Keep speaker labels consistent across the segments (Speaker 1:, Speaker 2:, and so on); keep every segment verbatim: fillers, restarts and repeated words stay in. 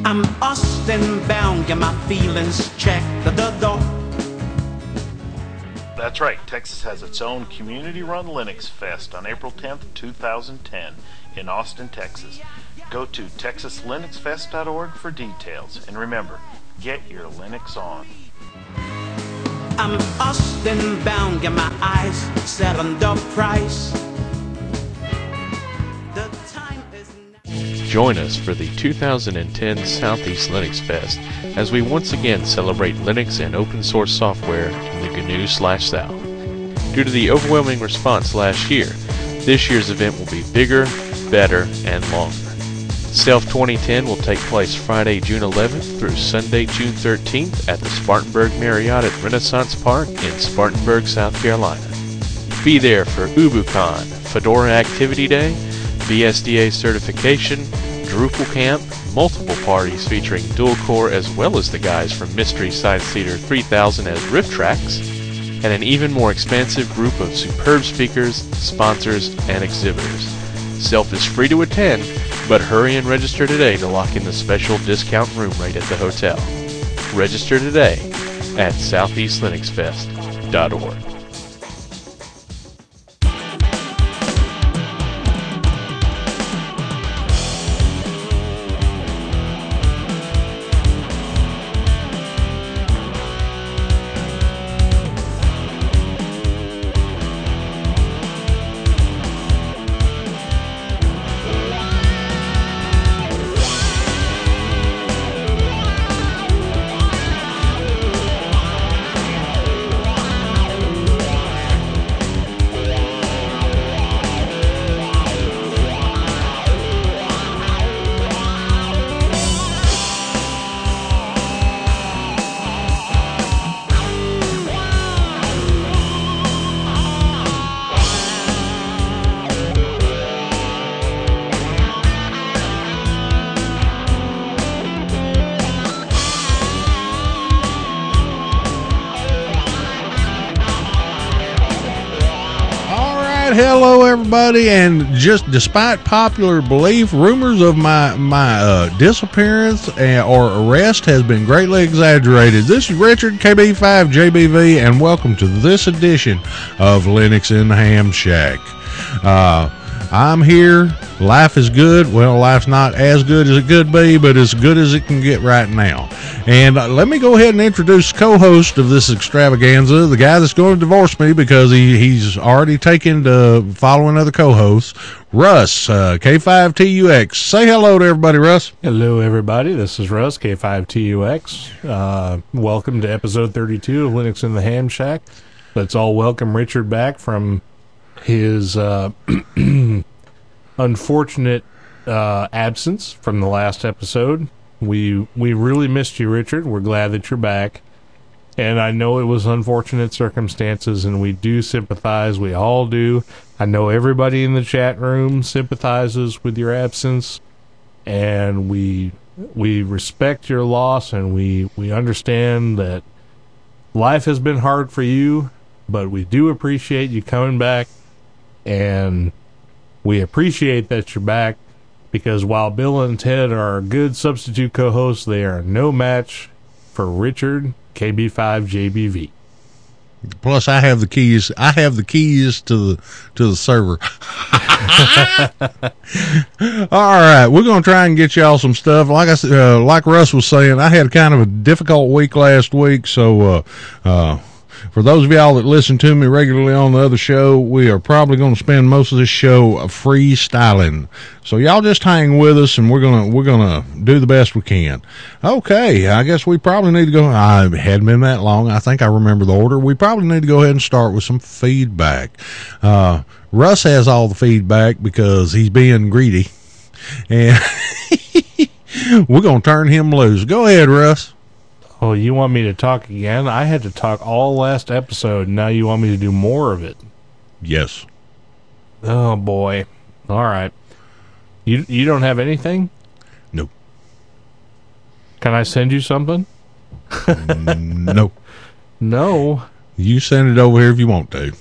Speaker 1: I'm Austin bound, get my feelings checked. The, the, the.
Speaker 2: That's right, Texas has its own community-run Linux Fest on April tenth, two thousand ten in Austin, Texas. Go to texas linux fest dot org for details. And remember, get your Linux on.
Speaker 1: I'm Austin bound, get my eyes set on the price. The time is now.
Speaker 3: Join us for the two thousand ten Southeast Linux Fest as we once again celebrate Linux and open source software in the G N U slash South. Due to the overwhelming response last year, this year's event will be bigger, better, and longer. Self twenty ten will take place Friday, June eleventh through Sunday, June thirteenth at the Spartanburg Marriott at Renaissance Park in Spartanburg, South Carolina. Be there for UbuCon, Fedora Activity Day, B S D A certification, Drupal Camp, multiple parties featuring dual core as well as the guys from Mystery Science Theater three thousand as riff tracks, and an even more expansive group of superb speakers, sponsors, and exhibitors. Self is free to attend, but hurry and register today to lock in the special discount room rate at the hotel. Register today at southeast linux fest dot org.
Speaker 4: Hello, everybody, and just despite popular belief, rumors of my my uh, disappearance and, or arrest has been greatly exaggerated. This is Richard, K B five J B V, and welcome to this edition of Linux in the Ham Shack. Uh, I'm here. Life is good. Well, life's not as good as it could be, but as good as it can get right now. And uh, let me go ahead and introduce co-host of this extravaganza, the guy that's going to divorce me because he, he's already taken to follow another co-host, Russ, uh, K five T U X. Say hello to everybody, Russ.
Speaker 5: Hello, everybody. This is Russ, K five T U X. Uh, welcome to episode thirty-two of Linux in the Ham Shack. Let's all welcome Richard back from his uh, unfortunate uh, absence from the last episode. We we really missed you, Richard. We're glad that you're back. And I know it was unfortunate circumstances, and we do sympathize. We all do. I know everybody in the chat room sympathizes with your absence, and we we respect your loss, and we, we understand that life has been hard for you, but we do appreciate you coming back, and we appreciate that you're back. Because while Bill and Ted are good substitute co-hosts, they are no match for Richard, K B five J B V.
Speaker 4: Plus, I have the keys. I have the keys to the to the server. All right, we're gonna try and get y'all some stuff. Like I said, uh, like Russ was saying, I had kind of a difficult week last week, so uh, uh, for those of y'all that listen to me regularly on the other show, we are probably going to spend most of this show freestyling. So y'all just hang with us, and we're gonna we're gonna do the best we can. Okay, I guess we probably need to go. I hadn't been that long. I think I remember the order. We probably need to go ahead and start with some feedback. Uh, Russ has all the feedback because he's being greedy, and we're gonna turn him loose. Go ahead, Russ.
Speaker 5: Oh, you want me to talk again? I had to talk all last episode, and now you want me to do more of it.
Speaker 4: Yes.
Speaker 5: Oh, boy. All right. You you don't have anything?
Speaker 4: No.
Speaker 5: Can I send you something?
Speaker 4: No.
Speaker 5: No.
Speaker 4: You send it over here if you want to.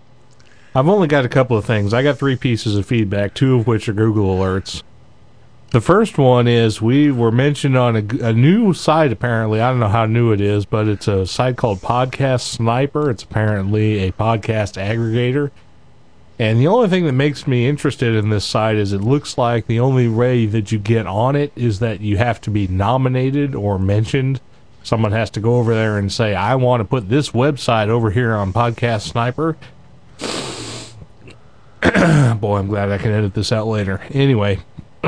Speaker 5: I've only got a couple of things. I got three pieces of feedback, two of which are Google alerts. The first one is we were mentioned on a, a new site, apparently. I don't know how new it is, but it's a site called Podcast Sniper. It's apparently a podcast aggregator. And the only thing that makes me interested in this site is it looks like the only way that you get on it is that you have to be nominated or mentioned. Someone has to go over there and say, I want to put this website over here on Podcast Sniper. Boy, I'm glad I can edit this out later. Anyway.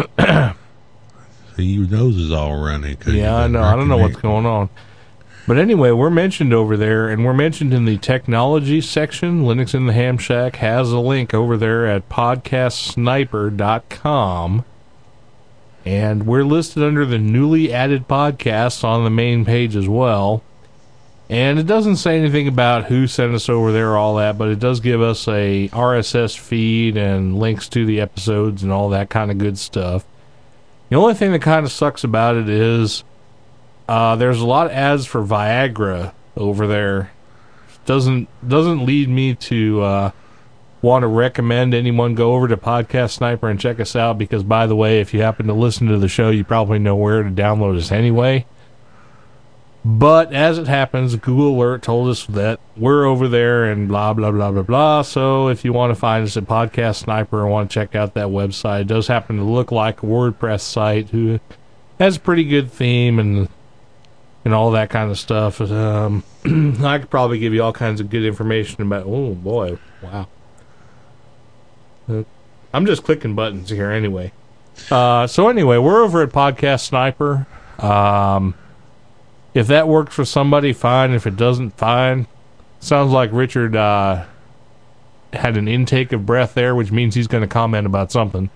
Speaker 4: See, your nose is all runny.
Speaker 5: Yeah, I know. I don't know what's going on. But anyway, we're mentioned over there, and we're mentioned in the technology section. Linux in the Ham Shack has a link over there at podcast sniper dot com. And we're listed under the newly added podcasts on the main page as well. And it doesn't say anything about who sent us over there or all that, but it does give us a R S S feed and links to the episodes and all that kind of good stuff. The only thing that kind of sucks about it is uh, there's a lot of ads for Viagra over there. Doesn't doesn't lead me to uh, want to recommend anyone go over to Podcast Sniper and check us out because, by the way, if you happen to listen to the show, you probably know where to download us anyway. But as it happens, Google Alert told us that we're over there and blah, blah, blah, blah, blah. So if you want to find us at Podcast Sniper and want to check out that website, it does happen to look like a WordPress site who has a pretty good theme and and all that kind of stuff. Um, I could probably give you all kinds of good information about, oh boy, wow. Uh, I'm just clicking buttons here anyway. Uh, so anyway, we're over at Podcast Sniper. Um... If that works for somebody, fine. If it doesn't, fine. Sounds like Richard uh, had an intake of breath there, which means he's going to comment about something.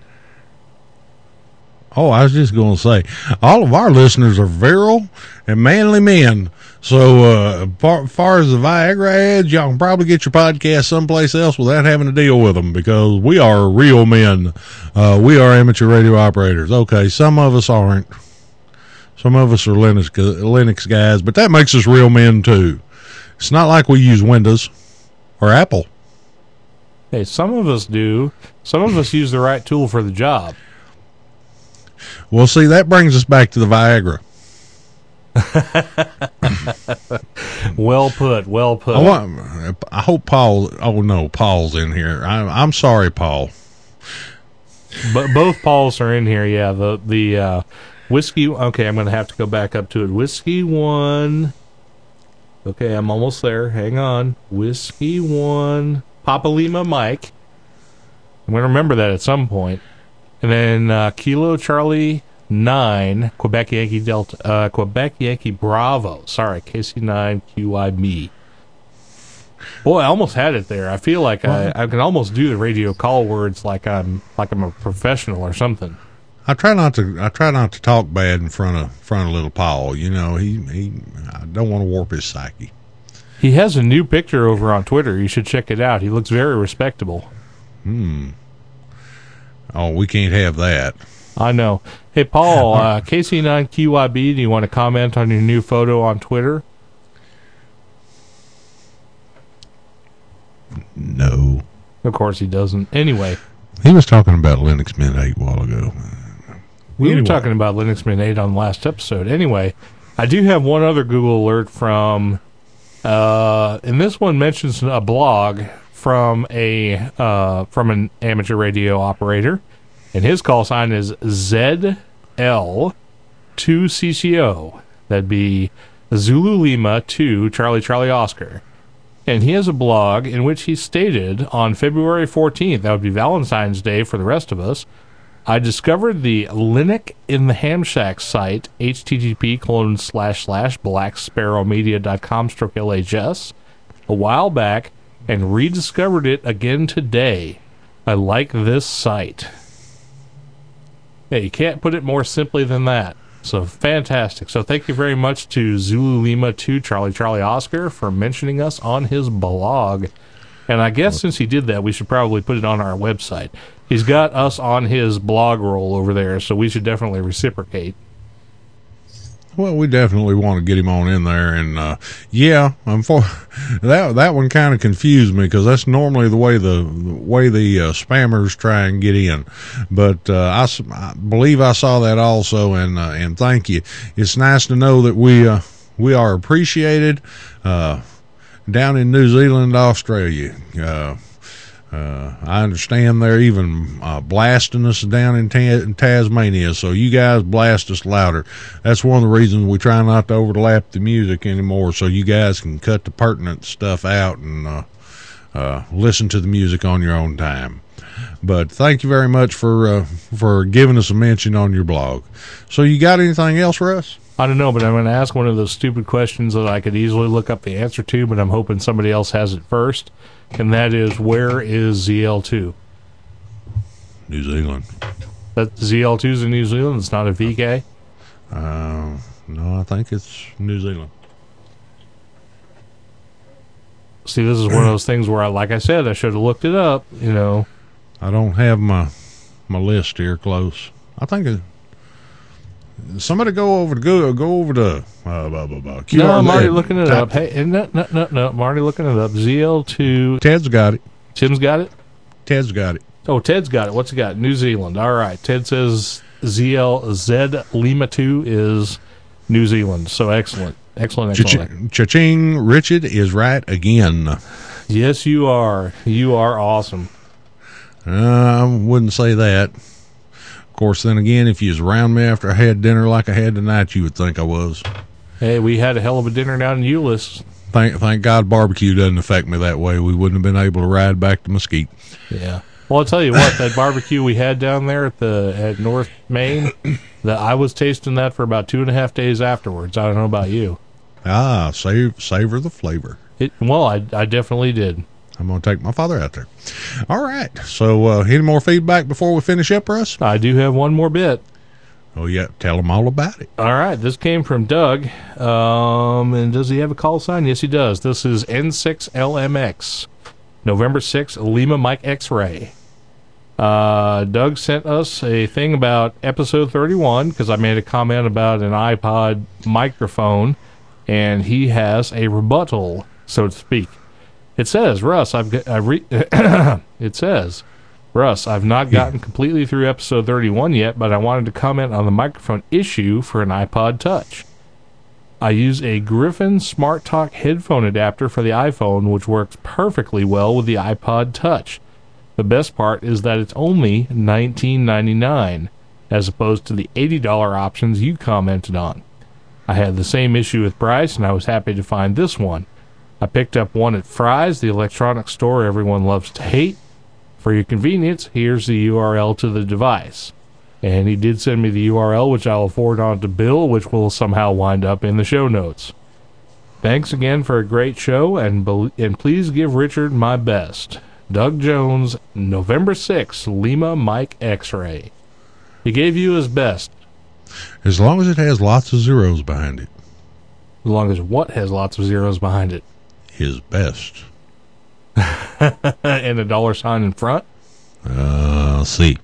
Speaker 4: Oh, I was just going to say, all of our listeners are virile and manly men. So, uh, far, far as the Viagra ads, y'all can probably get your podcast someplace else without having to deal with them because we are real men. Uh, we are amateur radio operators. Okay, some of us aren't. Some of us are Linux, Linux guys, but that makes us real men too. It's not like we use Windows or Apple.
Speaker 5: Hey, some of us do. Some of us use the right tool for the job.
Speaker 4: Well, see, that brings us back to the Viagra.
Speaker 5: Well put, well put.
Speaker 4: I, want, I hope Paul, oh no, Paul's in here. I, I'm sorry, Paul.
Speaker 5: But both Pauls are in here, yeah. The, the, uh, Whiskey, okay, I'm going to have to go back up to it. Whiskey one. Okay, I'm almost there. Hang on. Whiskey one. Papa Lima Mike. I'm going to remember that at some point. And then uh, Kilo Charlie nine. Quebec Yankee Delta. Uh, Quebec Yankee Bravo. Sorry, K C nine Q I B. Boy, I almost had it there. I feel like I, I can almost do the radio call words like I'm like I'm a professional or something.
Speaker 4: I try not to. I try not to talk bad in front of front of little Paul. You know, he he. I don't want to warp his psyche.
Speaker 5: He has a new picture over on Twitter. You should check it out. He looks very respectable.
Speaker 4: Hmm. Oh, we can't have that.
Speaker 5: I know. Hey, Paul, uh, K C nine Q I B. Do you want to comment on your new photo on Twitter?
Speaker 4: No.
Speaker 5: Of course he doesn't. Anyway,
Speaker 4: he was talking about Linux Mint eight a while ago.
Speaker 5: We
Speaker 4: anyway.
Speaker 5: were talking about Linux Mint eight on the last episode. Anyway, I do have one other Google alert from, uh, and this one mentions a blog from a uh, from an amateur radio operator, and his call sign is Z L two C C O. That'd be Zulu Lima two Charlie Charlie Oscar. And he has a blog in which he stated on February fourteenth, that would be Valentine's Day for the rest of us, I discovered the Linux in the Ham Shack site, http colon slash slash blacksparrowmedia.com stroke LHS, a while back, and rediscovered it again today. I like this site. Yeah, you can't put it more simply than that. So fantastic. So thank you very much to Zulu Lima two Charlie Charlie Oscar for mentioning us on his blog. And I guess since he did that, we should probably put it on our website. He's got us on his blog roll over there, so we should definitely reciprocate.
Speaker 4: Well, we definitely want to get him on in there, and uh, yeah, I'm for that. That one kind of confused me because that's normally the way the, the way the uh, spammers try and get in. But uh, I, I believe I saw that also, and uh, and thank you. It's nice to know that we uh, we are appreciated uh, down in New Zealand, Australia. Uh, Uh, I understand they're even uh, blasting us down in, Ta- in Tasmania, so you guys blast us louder. That's one of the reasons we try not to overlap the music anymore, so you guys can cut the pertinent stuff out and uh, uh, listen to the music on your own time. But thank you very much for uh, for giving us a mention on your blog. So you got anything else, Russ?
Speaker 5: I don't know, but I'm going to ask one of those stupid questions that I could easily look up the answer to, but I'm hoping somebody else has it first. And that is, where is Z L two?
Speaker 4: New Zealand.
Speaker 5: That Z L two is in New Zealand? It's not a V K?
Speaker 4: Uh, no, I think it's New Zealand.
Speaker 5: See, this is one of those things where, I, like I said, I should have looked it up, you know.
Speaker 4: I don't have my my list here close. I think it, somebody go over to go go over to uh, blah, blah, blah.
Speaker 5: No, I'm already looking it up. Hey, no, no, no, no, I'm already looking it up. Z L two.
Speaker 4: Ted's got it.
Speaker 5: Tim's got it?
Speaker 4: Ted's got it.
Speaker 5: Oh, Ted's got it. What's he got? New Zealand. All right. Ted says Z L Z Lima two is New Zealand. So excellent. Excellent, excellent.
Speaker 4: Cha- Cha-ching, Richard is right again.
Speaker 5: Yes, you are. You are awesome.
Speaker 4: Uh, I wouldn't say that. Of course, then again, if you was around me after I had dinner like I had tonight, you would think I was.
Speaker 5: Hey, we had a hell of a dinner down in Euless.
Speaker 4: Thank, thank God barbecue doesn't affect me that way. We wouldn't have been able to ride back to Mesquite.
Speaker 5: Yeah. Well, I'll tell you what, that barbecue we had down there at the at North Main, that I was tasting that for about two and a half days afterwards. I don't know about you.
Speaker 4: Ah, save, savor the flavor.
Speaker 5: It, well, I, I definitely did.
Speaker 4: I'm going to take my father out there. All right. So, uh, any more feedback before we finish up, Russ?
Speaker 5: I do have one more bit.
Speaker 4: Oh, yeah. Tell them all about it.
Speaker 5: All right. This came from Doug. Um, and does he have a call sign? Yes, he does. This is N six L M X, November sixth, Lima Mike X-Ray. Uh, Doug sent us a thing about episode thirty-one because I made a comment about an iPod microphone, and he has a rebuttal, so to speak. It says, Russ, I've got, I re- it says, Russ, I've not gotten completely through episode thirty-one yet, but I wanted to comment on the microphone issue for an iPod Touch. I use a Griffin Smart Talk headphone adapter for the iPhone, which works perfectly well with the iPod Touch. The best part is that it's only nineteen ninety-nine, as opposed to the eighty dollars options you commented on. I had the same issue with price, and I was happy to find this one. I picked up one at Fry's, the electronics store everyone loves to hate. For your convenience, here's the U R L to the device. And he did send me the U R L, which I will forward on to Bill, which will somehow wind up in the show notes. Thanks again for a great show, and be- and please give Richard my best. Doug Jones, November sixth, Lima Mike X-Ray. He gave you his best.
Speaker 4: As long as it has lots of zeros behind it.
Speaker 5: As long as what has lots of zeros behind it?
Speaker 4: His best.
Speaker 5: And a dollar sign in front?
Speaker 4: Uh, see.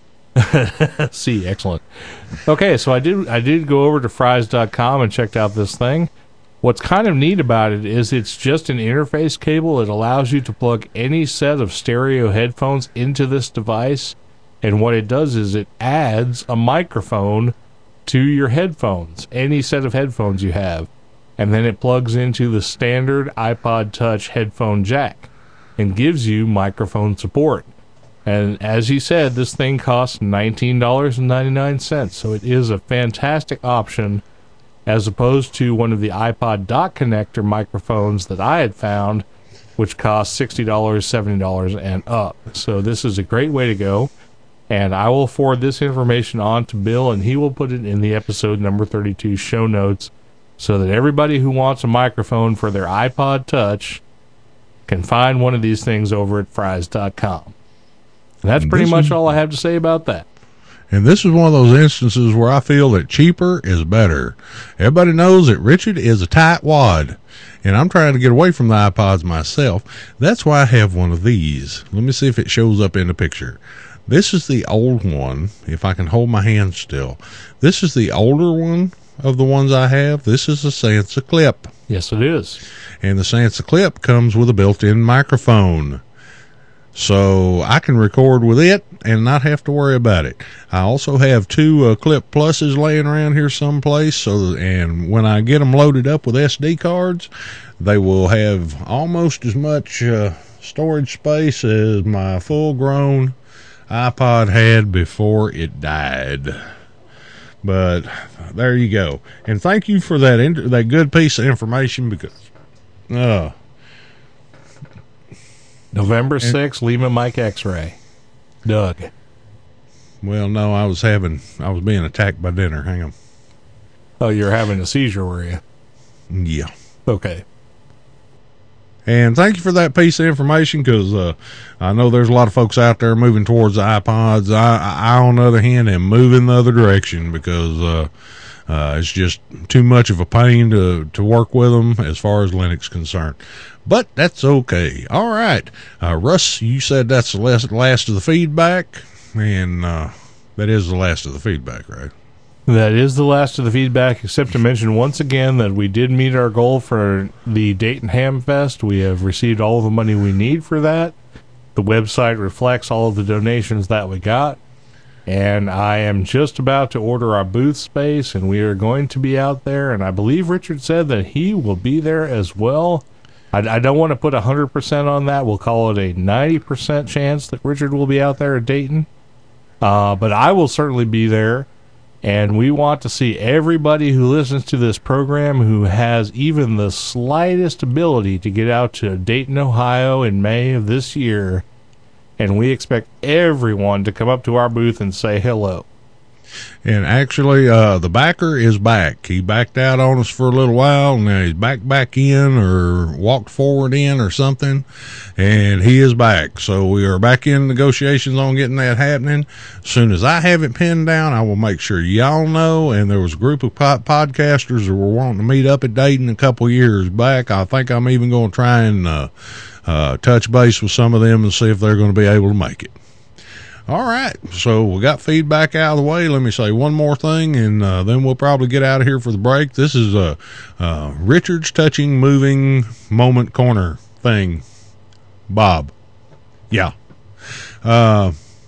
Speaker 5: See, excellent. Okay, so I did I did go over to fries dot com and checked out this thing. What's kind of neat about it is it's just an interface cable. It allows you to plug any set of stereo headphones into this device, and what it does is it adds a microphone to your headphones, any set of headphones you have, and then it plugs into the standard iPod Touch headphone jack and gives you microphone support. And as he said, this thing costs nineteen ninety-nine, so it is a fantastic option as opposed to one of the iPod dock connector microphones that I had found, which cost sixty dollars, seventy dollars, and up. So this is a great way to go, and I will forward this information on to Bill, and he will put it in the episode number thirty-two show notes so that everybody who wants a microphone for their iPod Touch can find one of these things over at fries dot com. And that's pretty much all I have to say about that.
Speaker 4: And this is one of those instances where I feel that cheaper is better. Everybody knows that Richard is a tight wad, and I'm trying to get away from the iPods myself. That's why I have one of these. Let me see if it shows up in the picture. This is the old one, if I can hold my hand still. This is the older one of the ones I have. This is a Sansa Clip.
Speaker 5: Yes, it is.
Speaker 4: And the Sansa Clip comes with a built-in microphone. So I can record with it and not have to worry about it. I also have two uh, Clip Pluses laying around here someplace. So, and when I get them loaded up with S D cards, they will have almost as much uh, storage space as my full-grown iPod had before it died. But there you go. And thank you for that in- that good piece of information, because uh
Speaker 5: November sixth, Lima Mike X-ray. Doug.
Speaker 4: Well, no, I was having, I was being attacked by dinner. Hang on.
Speaker 5: Oh, you're having a seizure, were you?
Speaker 4: Yeah.
Speaker 5: Okay.
Speaker 4: And thank you for that piece of information, because uh, I know there's a lot of folks out there moving towards the iPods. I, I, on the other hand, am moving the other direction, because uh, uh, it's just too much of a pain to, to work with them as far as Linux is concerned. But that's okay. All right. Uh, Russ, you said that's the last, last of the feedback, and uh, that is the last of the feedback, right?
Speaker 5: That is the last of the feedback, except to mention once again that we did meet our goal for the Dayton Ham Fest. We have received all of the money we need for that. The website reflects all of the donations that we got. And I am just about to order our booth space, and we are going to be out there. And I believe Richard said that he will be there as well. I, I don't want to put one hundred percent on that. We'll call it a ninety percent chance that Richard will be out there at Dayton. Uh, but I will certainly be there. And we want to see everybody who listens to this program who has even the slightest ability to get out to Dayton, Ohio in May of this year. And we expect everyone to come up to our booth and say hello.
Speaker 4: And actually, uh, the backer is back. He backed out on us for a little while, and now he's back back in, or walked forward in or something, and he is back. So we are back in negotiations on getting that happening. As soon as I have it pinned down, I will make sure y'all know. And there was a group of po- podcasters that were wanting to meet up at Dayton a couple years back. I think I'm even going to try and uh, uh, touch base with some of them and see if they're going to be able to make it. All right, so we got feedback out of the way. Let me say one more thing, and uh, then we'll probably get out of here for the break. This is uh, uh, Richard's Touching Moving Moment Corner thing. Bob. Yeah. Uh,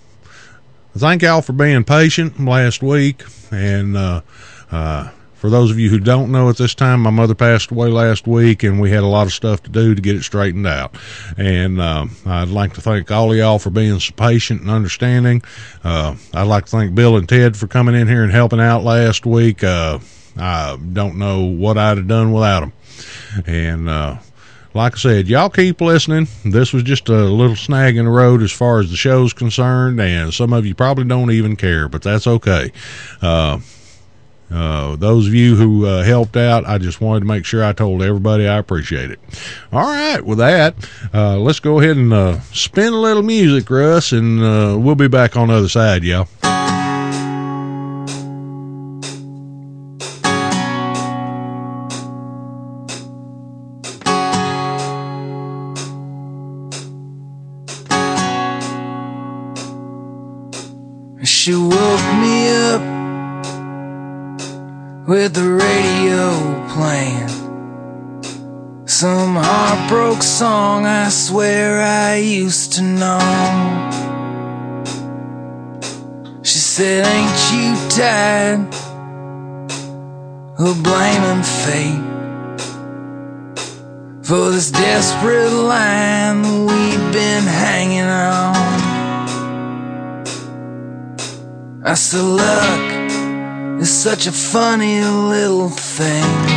Speaker 4: thank y'all for being patient last week, and uh, uh, for those of you who don't know, at this time, my mother passed away last week, and we had a lot of stuff to do to get it straightened out. And uh, I'd like to thank all of y'all for being so patient and understanding. Uh, I'd like to thank Bill and Ted for coming in here and helping out last week. Uh, I don't know what I'd have done without them. And uh, like I said, y'all keep listening. This was just a little snag in the road as far as the show's concerned, and some of you probably don't even care, but that's okay. Uh, Uh, those of you who uh, helped out, I just wanted to make sure I told everybody I appreciate it. All right, with that, uh, let's go ahead and uh, spin a little music, Russ, and uh, we'll be back on the other side, y'all.
Speaker 6: She woke me up with the radio playing some heartbroken song I swear I used to know. She said, ain't you tired of blaming fate for this desperate line we've been hanging on? I said, look, it's such a funny little thing,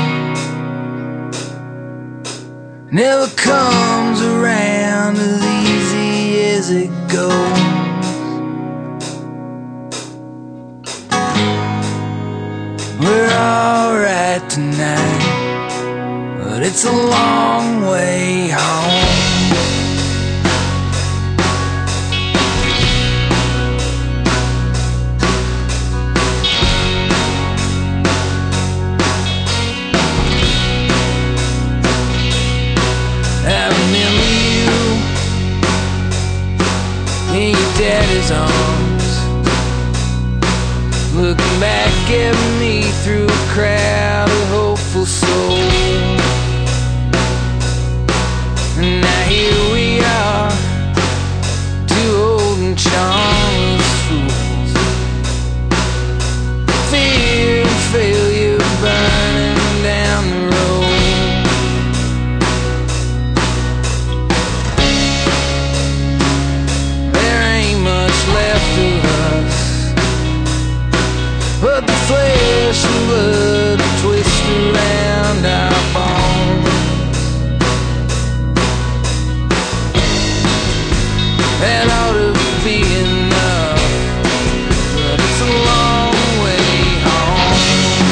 Speaker 6: never comes around as easy as it goes. We're alright tonight, but it's a long way home. Daddy's arms, looking back at me through a crowd of hopeful souls. And now here we are, two old and charmless fools. Fear and failure burning down the road. There ain't much left of us, but the flesh and blood twist around our bones. That ought to be enough, but it's a long way home.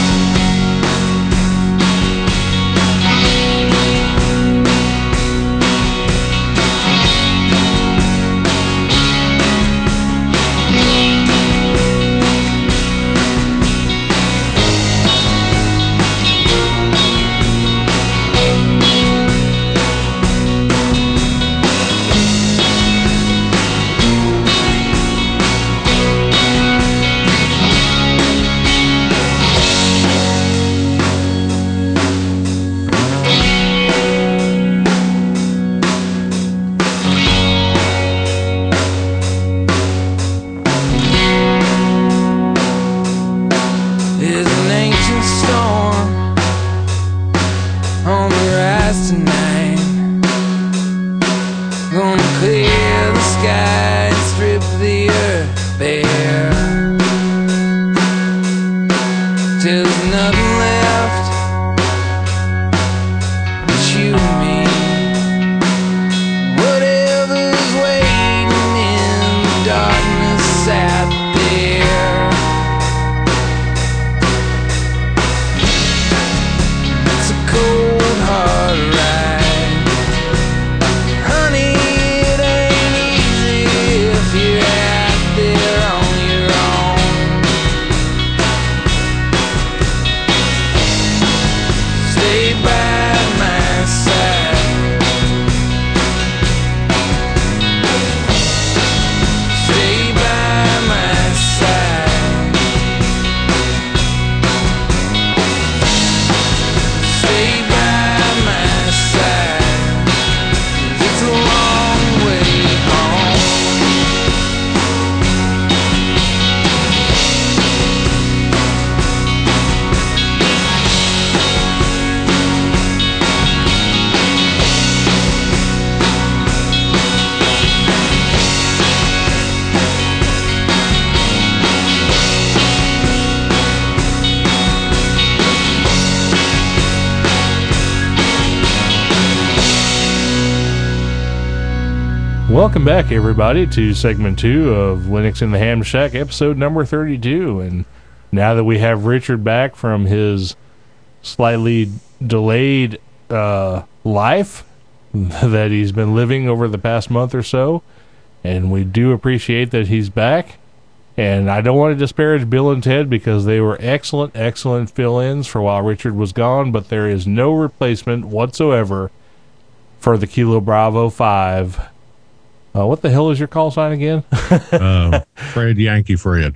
Speaker 6: There's an ancient storm on the rise tonight, gonna clear the sky and strip the earth bare, till there's nothing left but you and me. Whatever's waiting in the darkness out there, it's a cold hard ride. Honey, it ain't easy if you're out there on your own. Stay by my side, stay by my side, stay by my side. It's a long way home.
Speaker 5: Welcome back, everybody, to segment two of Linux in the Ham Shack, episode number thirty-two. And now that we have Richard back from his slightly delayed uh, life that he's been living over the past month or so, and we do appreciate that he's back. And I don't want to disparage Bill and Ted because they were excellent, excellent fill-ins for while Richard was gone, but there is no replacement whatsoever for the Kilo Bravo five. Uh, what the hell is your call sign again?
Speaker 4: uh, Fred Yankee Fred.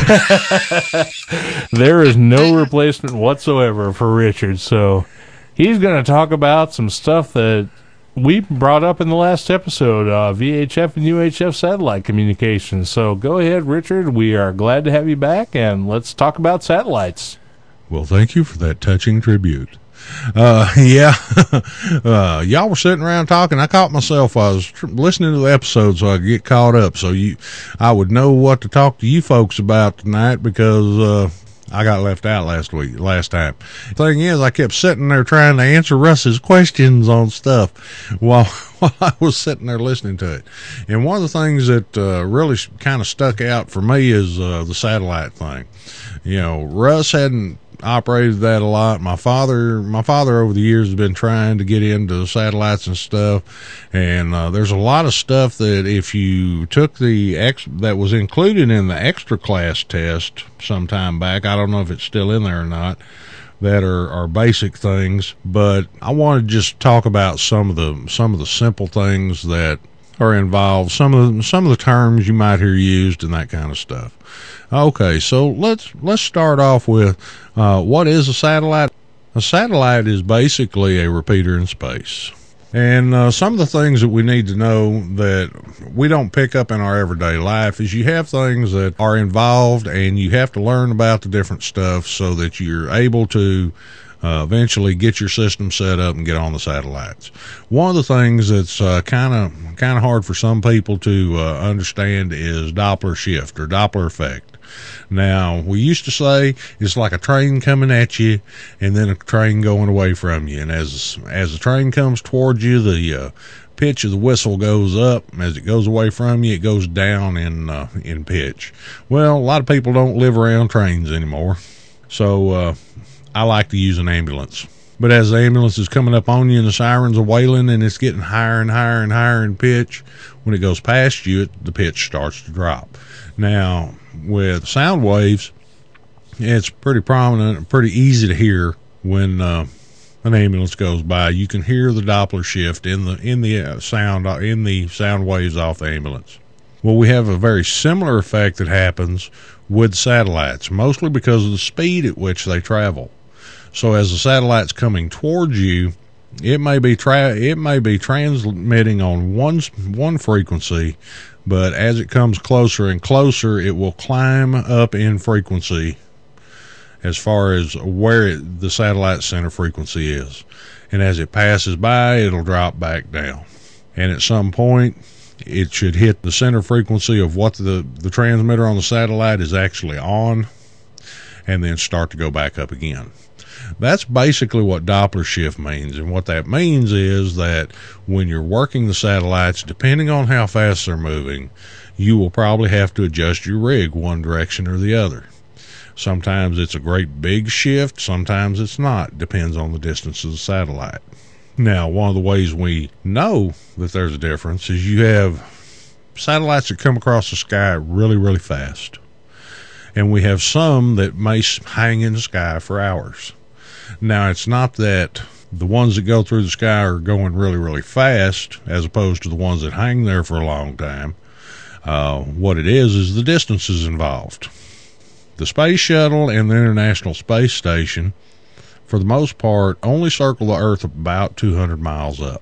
Speaker 5: There is no replacement whatsoever for Richard, so he's going to talk about some stuff that we brought up in the last episode, uh, V H F and U H F satellite communications. So go ahead, Richard. We are glad to have you back, and let's talk about satellites.
Speaker 4: Well, thank you for that touching tribute. Uh, yeah, uh, y'all were sitting around talking. I caught myself. I was tr- listening to the episode so I could get caught up. So you, I would know what to talk to you folks about tonight because, uh, I got left out last week, last time. The thing is, I kept sitting there trying to answer Russ's questions on stuff while, while I was sitting there listening to it. And one of the things that, uh, really kind of stuck out for me is, uh, the satellite thing. You know, Russ hadn't operated that a lot. My father, my father over the years has been trying to get into satellites and stuff. And, uh, there's a lot of stuff that if you took the ex, that was included in the extra class test some time back, I don't know if it's still in there or not, that are, are basic things. But I want to just talk about some of the, some of the simple things that are involved. Some of the, some of the terms you might hear used and that kind of stuff. Okay, so let's let's start off with uh, what is a satellite? A satellite is basically a repeater in space. And uh, some of the things that we need to know that we don't pick up in our everyday life is you have things that are involved, and you have to learn about the different stuff so that you're able to uh, eventually get your system set up and get on the satellites. One of the things that's kind of kind of hard for some people to uh, understand is Doppler shift or Doppler effect. Now, we used to say it's like a train coming at you and then a train going away from you. And as as the train comes towards you, the uh, pitch of the whistle goes up. As it goes away from you, it goes down in uh, in pitch. Well, a lot of people don't live around trains anymore. So uh, I like to use an ambulance. But as the ambulance is coming up on you and the sirens are wailing and it's getting higher and higher and higher in pitch, when it goes past you, it, the pitch starts to drop. Now, with sound waves, it's pretty prominent and pretty easy to hear when uh, an ambulance goes by. You can hear the Doppler shift in the in the uh, sound in the sound waves off the ambulance. Well, we have a very similar effect that happens with satellites, mostly because of the speed at which they travel. So, as the satellite's coming towards you, it may be tra- it may be transmitting on one one frequency. But as it comes closer and closer, it will climb up in frequency as far as where it, the satellite center frequency is. And as it passes by, it'll drop back down. And at some point, it should hit the center frequency of what the, the transmitter on the satellite is actually on, and then start to go back up again. That's basically what Doppler shift means. And what that means is that when you're working the satellites, depending on how fast they're moving, you will probably have to adjust your rig one direction or the other. Sometimes it's a great big shift, sometimes it's not. Depends on the distance of the satellite. Now, one of the ways we know that there's a difference is you have satellites that come across the sky really, really fast. And we have some that may hang in the sky for hours. Now, it's not that the ones that go through the sky are going really, really fast as opposed to the ones that hang there for a long time. Uh, what it is is the distances involved. The Space Shuttle and the International Space Station, for the most part, only circle the Earth about two hundred miles up.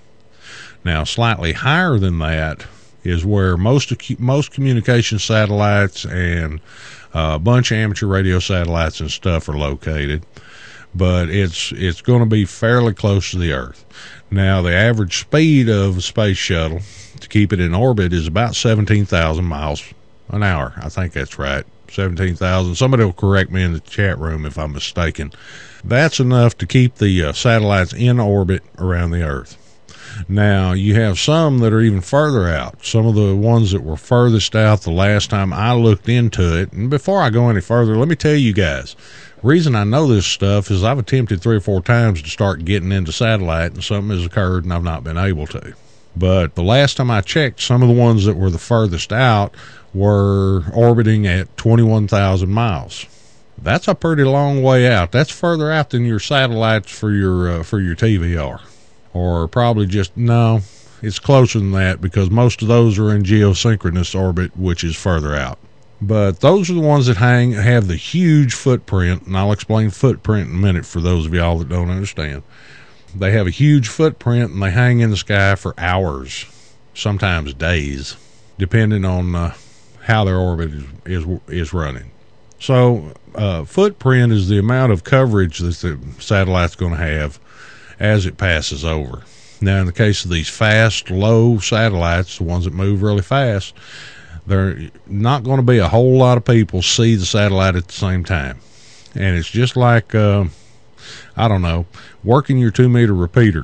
Speaker 4: Now, slightly higher than that is where most most communication satellites and uh, a bunch of amateur radio satellites and stuff are located. But it's it's going to be fairly close to the Earth. Now, the average speed of a space shuttle to keep it in orbit is about seventeen thousand miles an hour. I think that's right, seventeen thousand. Somebody will correct me in the chat room if I'm mistaken. That's enough to keep the uh, satellites in orbit around the Earth. Now, you have some that are even further out. Some of the ones that were furthest out the last time I looked into it. And before I go any further, let me tell you guys, the reason I know this stuff is I've attempted three or four times to start getting into satellite, and something has occurred and I've not been able to. But the last time I checked, some of the ones that were the furthest out were orbiting at twenty-one thousand miles. That's a pretty long way out. That's further out than your satellites for your uh, for your T V are. Or probably just, no, it's closer than that because most of those are in geosynchronous orbit, which is further out. But those are the ones that hang have the huge footprint, and I'll explain footprint in a minute for those of y'all that don't understand. They have a huge footprint, and they hang in the sky for hours, sometimes days, depending on uh, how their orbit is, is, is running. So uh, footprint is the amount of coverage that the satellite's going to have as it passes over. Now, in the case of these fast, low satellites, the ones that move really fast, there not going to be a whole lot of people see the satellite at the same time. And it's just like, uh, I don't know, working your two-meter repeater.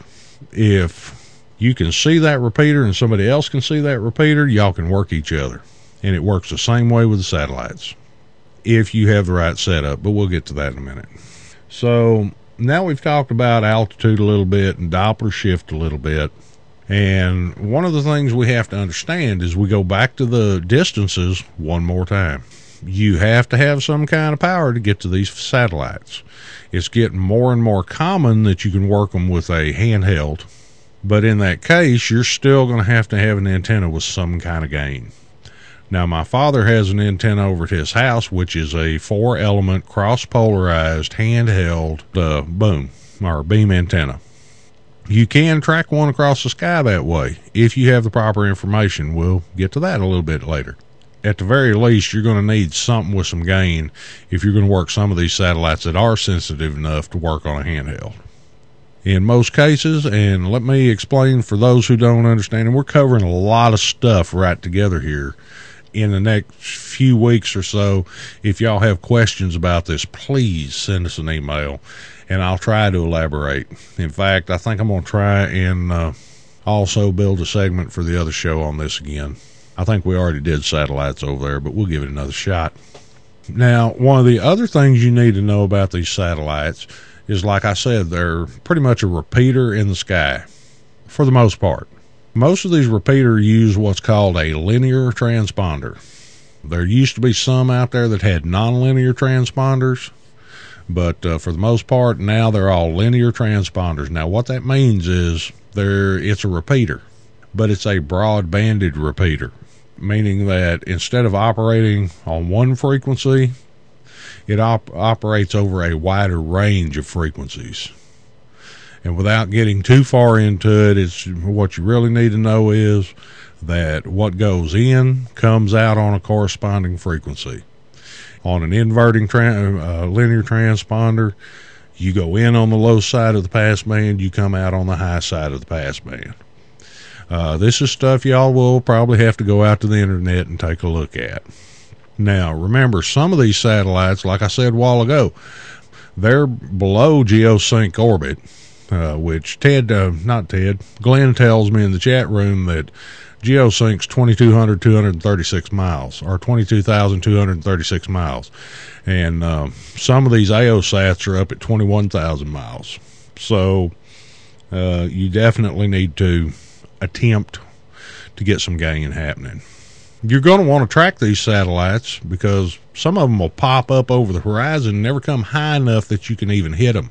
Speaker 4: If you can see that repeater and somebody else can see that repeater, y'all can work each other. And it works the same way with the satellites, if you have the right setup. But we'll get to that in a minute. So now we've talked about altitude a little bit and Doppler shift a little bit. And one of the things we have to understand is we go back to the distances one more time. You have to have some kind of power to get to these satellites. It's getting more and more common that you can work them with a handheld But in that case, you're still going to have to have an antenna with some kind of gain. Now, my father has an antenna over at his house, which is a four-element cross-polarized handheld uh, boom or beam antenna. You can track one across the sky that way if you have the proper information. We'll get to that a little bit later. At the very least, you're going to need something with some gain if you're going to work some of these satellites that are sensitive enough to work on a handheld. In most cases, and let me explain for those who don't understand, and we're covering a lot of stuff right together here in the next few weeks or so. If y'all have questions about this, please send us an email, and I'll try to elaborate. In fact, I think I'm going to try and uh, also build a segment for the other show on this again. I think we already did satellites over there, but we'll give it another shot. Now, one of the other things you need to know about these satellites is, like I said, they're pretty much a repeater in the sky for the most part. Most of these repeaters use what's called a linear transponder. There used to be some out there that had nonlinear transponders, but uh, for the most part, now they're all linear transponders. Now, what that means is they're, it's a repeater, but it's a broad-banded repeater, meaning that instead of operating on one frequency, it op- operates over a wider range of frequencies. And without getting too far into it, it's what you really need to know is that what goes in comes out on a corresponding frequency. On an inverting tra- uh, linear transponder, you go in on the low side of the passband, you come out on the high side of the passband. Uh, this is stuff y'all will probably have to go out to the internet and take a look at. Now, remember, some of these satellites, like I said a while ago, they're below geosync orbit, uh, which Ted, uh, not Ted, Glenn tells me in the chat room that geosync's twenty-two hundred, two hundred thirty-six miles, or twenty-two thousand two hundred thirty-six miles. And um, some of these A O sats are up at twenty-one thousand miles. So uh, you definitely need to attempt to get some gain happening. You're going to want to track these satellites because some of them will pop up over the horizon and never come high enough that you can even hit them.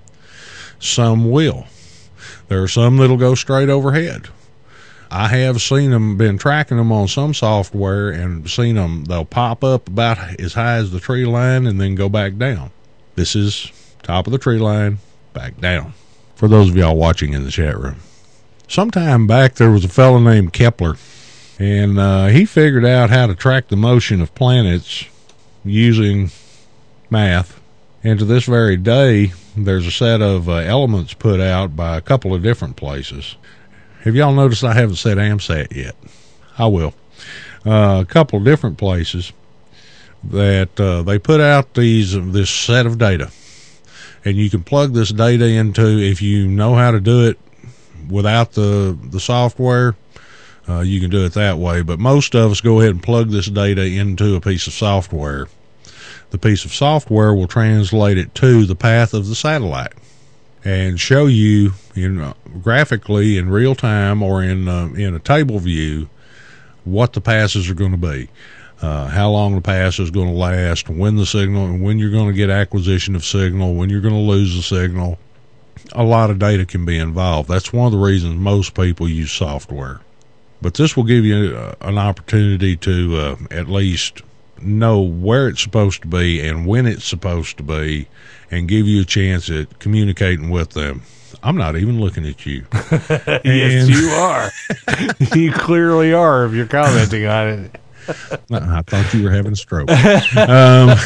Speaker 4: Some will. There are some that'll go straight overhead. I have seen them, been tracking them on some software and seen them, they'll pop up about as high as the tree line and then go back down. This is top of the tree line, back down. For those of y'all watching in the chat room. Sometime back there was a fellow named Kepler, and uh, he figured out how to track the motion of planets using math. And to this very day, there's a set of uh, elements put out by a couple of different places. Have y'all noticed I haven't said AMSAT yet? I will. Uh, a couple of different places that uh, they put out these this set of data. And you can plug this data into, if you know how to do it without the, the software, uh, you can do it that way. But most of us go ahead and plug this data into a piece of software. The piece of software will translate it to the path of the satellite and show you in uh, graphically in real time or in uh, in a table view what the passes are going to be, uh, how long the pass is going to last, when the signal, and when you're going to get acquisition of signal, when you're going to lose the signal. A lot of data can be involved. That's one of the reasons most people use software. But this will give you uh, an opportunity to uh, at least know where it's supposed to be and when it's supposed to be, and give you a chance at communicating with them. I'm not even looking at you.
Speaker 5: Yes, you are. You clearly are if you're commenting on it.
Speaker 4: I thought you were having a stroke. Um,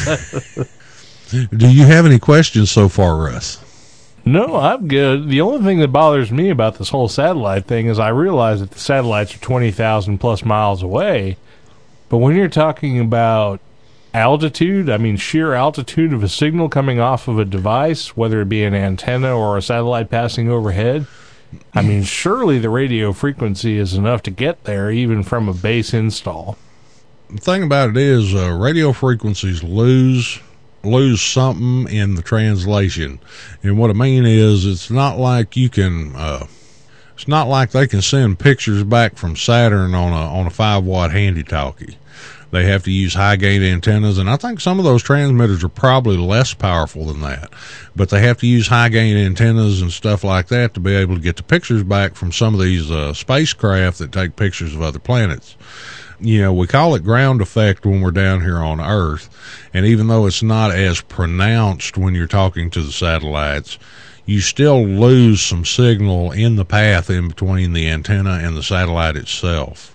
Speaker 4: do you have any questions so far, Russ?
Speaker 5: No, I'm good. The only thing that bothers me about this whole satellite thing is I realize that the satellites are twenty thousand plus miles away. But when you're talking about altitude, I mean sheer altitude of a signal coming off of a device, whether it be an antenna or a satellite passing overhead, I mean, surely the radio frequency is enough to get there even from a base install.
Speaker 4: The thing about it is uh, radio frequencies lose lose something in the translation. And what I mean is it's not like you can uh, it's not like they can send pictures back from Saturn on a on a five watt handy talkie. They have to use high gain antennas, and I think some of those transmitters are probably less powerful than that. But they have to use high gain antennas and stuff like that to be able to get the pictures back from some of these uh, spacecraft that take pictures of other planets. You know, we call it ground effect when we're down here on Earth, and even though it's not as pronounced when you're talking to the satellites, you still lose some signal in the path in between the antenna and the satellite itself.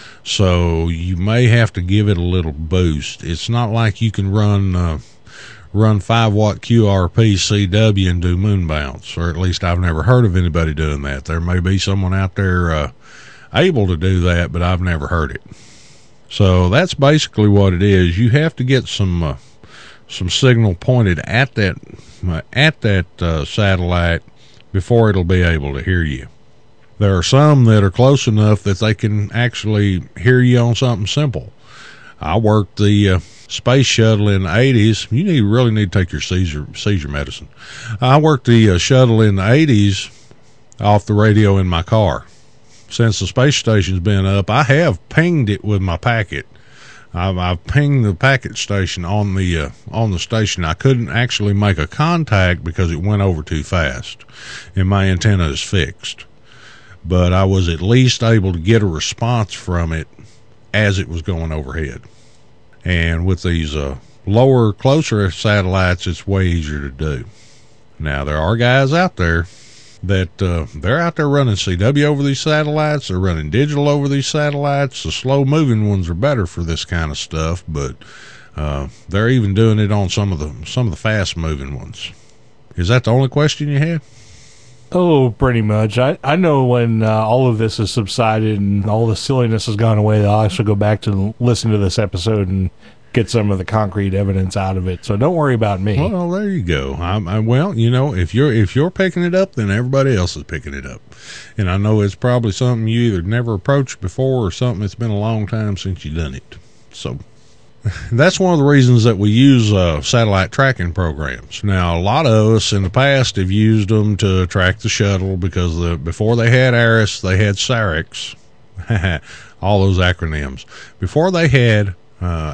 Speaker 4: So you may have to give it a little boost. It's not like you can run uh, run five watt Q R P C W and do moon bounce, or at least I've never heard of anybody doing that. There may be someone out there uh, able to do that, but I've never heard it. So that's basically what it is. You have to get some uh, some signal pointed at that uh, at that uh, satellite before it'll be able to hear you. There are some that are close enough that they can actually hear you on something simple. I worked the uh, space shuttle in the eighties. You need really need to take your seizure seizure medicine. I worked the uh, shuttle in the eighties off the radio in my car. Since the space station's been up, I have pinged it with my packet. I've, I've pinged the packet station on the uh, on the station. I couldn't actually make a contact because it went over too fast, and my antenna is fixed. But I was at least able to get a response from it as it was going overhead. And with these uh, lower, closer satellites, it's way easier to do. Now, there are guys out there that uh, they're out there running C W over these satellites. They're running digital over these satellites. The slow-moving ones are better for this kind of stuff, but uh, they're even doing it on some of the some of the fast-moving ones. Is that the only question you had?
Speaker 5: Oh, pretty much. I, I know when uh, all of this has subsided and all the silliness has gone away, I'll actually go back to listen to this episode and get some of the concrete evidence out of it. So don't worry about me.
Speaker 4: Well, there you go. I'm, I, well, you know, if you're if you're picking it up, then everybody else is picking it up. And I know it's probably something you either never approached before or something that's been a long time since you done it. So that's one of the reasons that we use uh, satellite tracking programs. Now, a lot of us in the past have used them to track the shuttle because the, before they had ARISS, they had SARIX. All those acronyms. Before they had uh,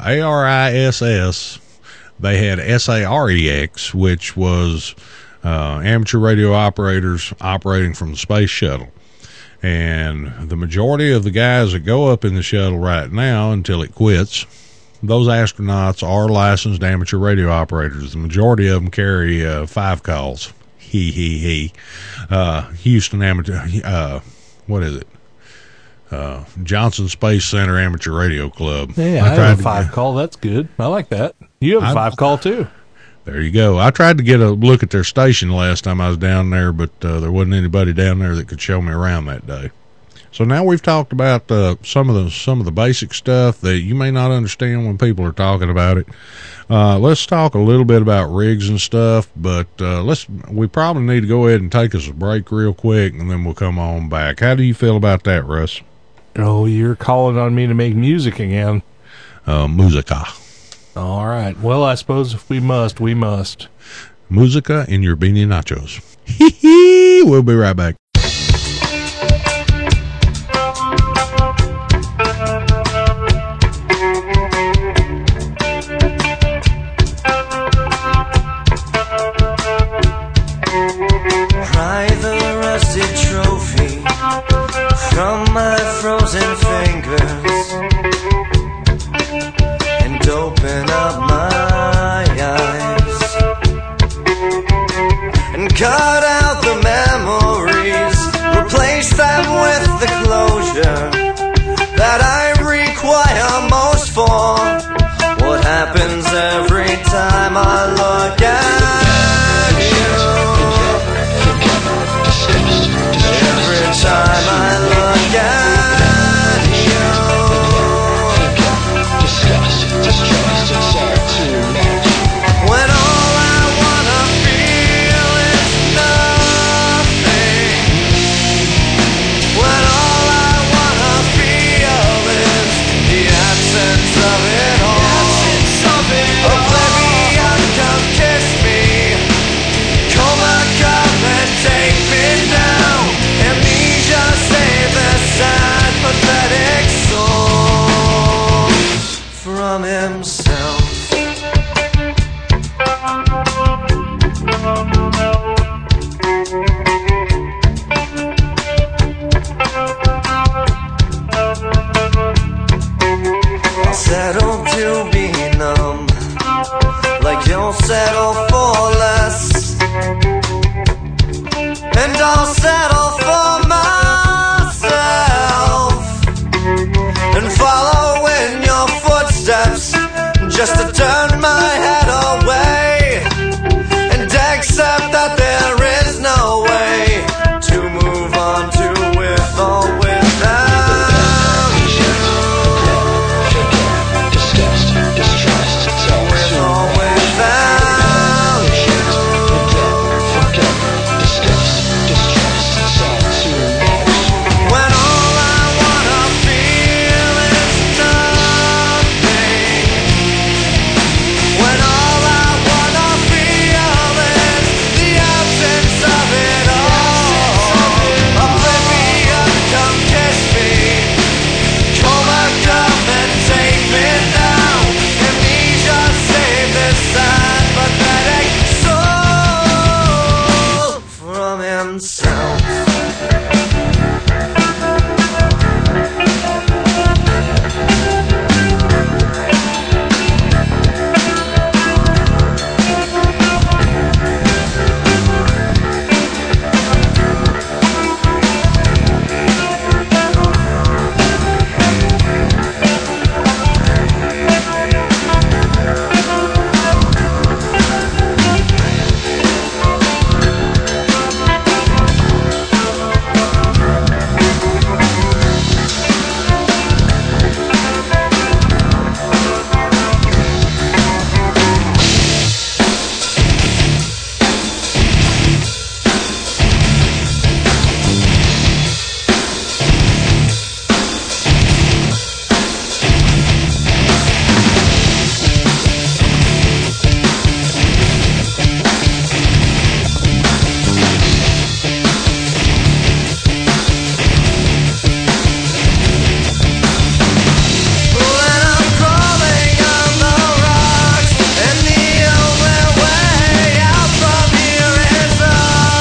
Speaker 4: ARISS, they had SAREX, which was uh, amateur radio operators operating from the space shuttle. And the majority of the guys that go up in the shuttle right now until it quits, those astronauts are licensed amateur radio operators. The majority of them carry uh, five calls. He, he, he. Uh, Houston Amateur, uh, what is it? Uh, Johnson Space Center Amateur Radio Club.
Speaker 5: Yeah, I, I have a five call. That's good. I like that. You have a five call too.
Speaker 4: There you go. I tried to get a look at their station last time I was down there, but uh, there wasn't anybody down there that could show me around that day. So now we've talked about uh, some of the some of the basic stuff that you may not understand when people are talking about it. Uh, let's talk a little bit about rigs and stuff, but uh, let's we probably need to go ahead and take us a break real quick, and then we'll come on back. How do you feel about that, Russ?
Speaker 5: Oh, you're calling on me to make music again.
Speaker 4: Uh, musica.
Speaker 5: All right. Well, I suppose if we must, we must.
Speaker 4: Musica in your beanie nachos. Hee hee. We'll be right back.
Speaker 7: From my frozen fingers and open up my eyes and cut out the memories, replace them with the closure that I require most for what happens every time I look at you. Every time I look at you, when all I wanna feel is nothing, when all I wanna feel is the absence of it all. Oblivion, come kiss me you'll settle for less. And I'll settle for myself and follow in your footsteps, just to turn my head away and accept that there is no way to move on to with or without you. Disgust, distrust, with or without you. Forget, disgust, distrust, it's all too much. When all I wanna feel is nothing. When all I wanna feel is the absence of it all. Oblivion, come kiss me. Coma, come and take me now. Amnesia, save this sad, pathetic soul from himself. When I'm crawling on the rocks, and the only way out from here is up.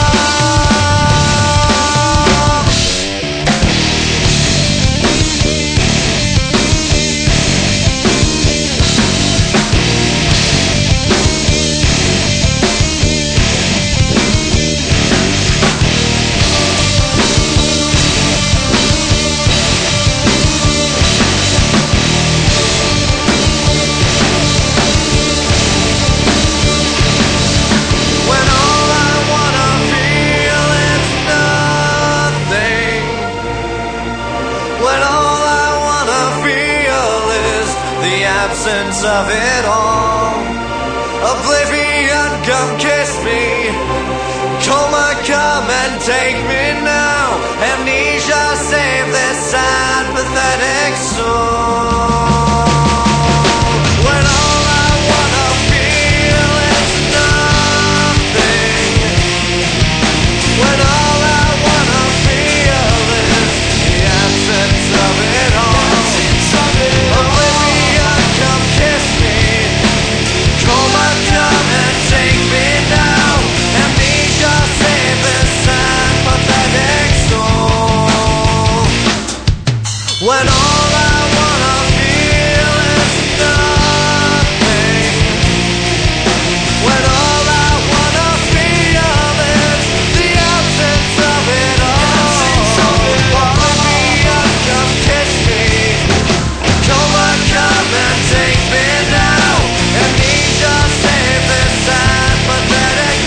Speaker 7: When all I wanna feel is nothing. When all I wanna feel is the absence of it all. Oblivion, come kiss me. Coma, come and take me now. Amnesia, save this sad, pathetic soul. When all I wanna feel is nothing. When all I wanna feel is the absence of it all. Oblivion, come kiss me. Coma, come and take me now. Amnesia, save this sad, pathetic soul. When all I wanna feel is nothing. When all I wanna feel is the absence of it all. Oblivion, come kiss me. Coma, come and take me now. Amnesia, save this sad, pathetic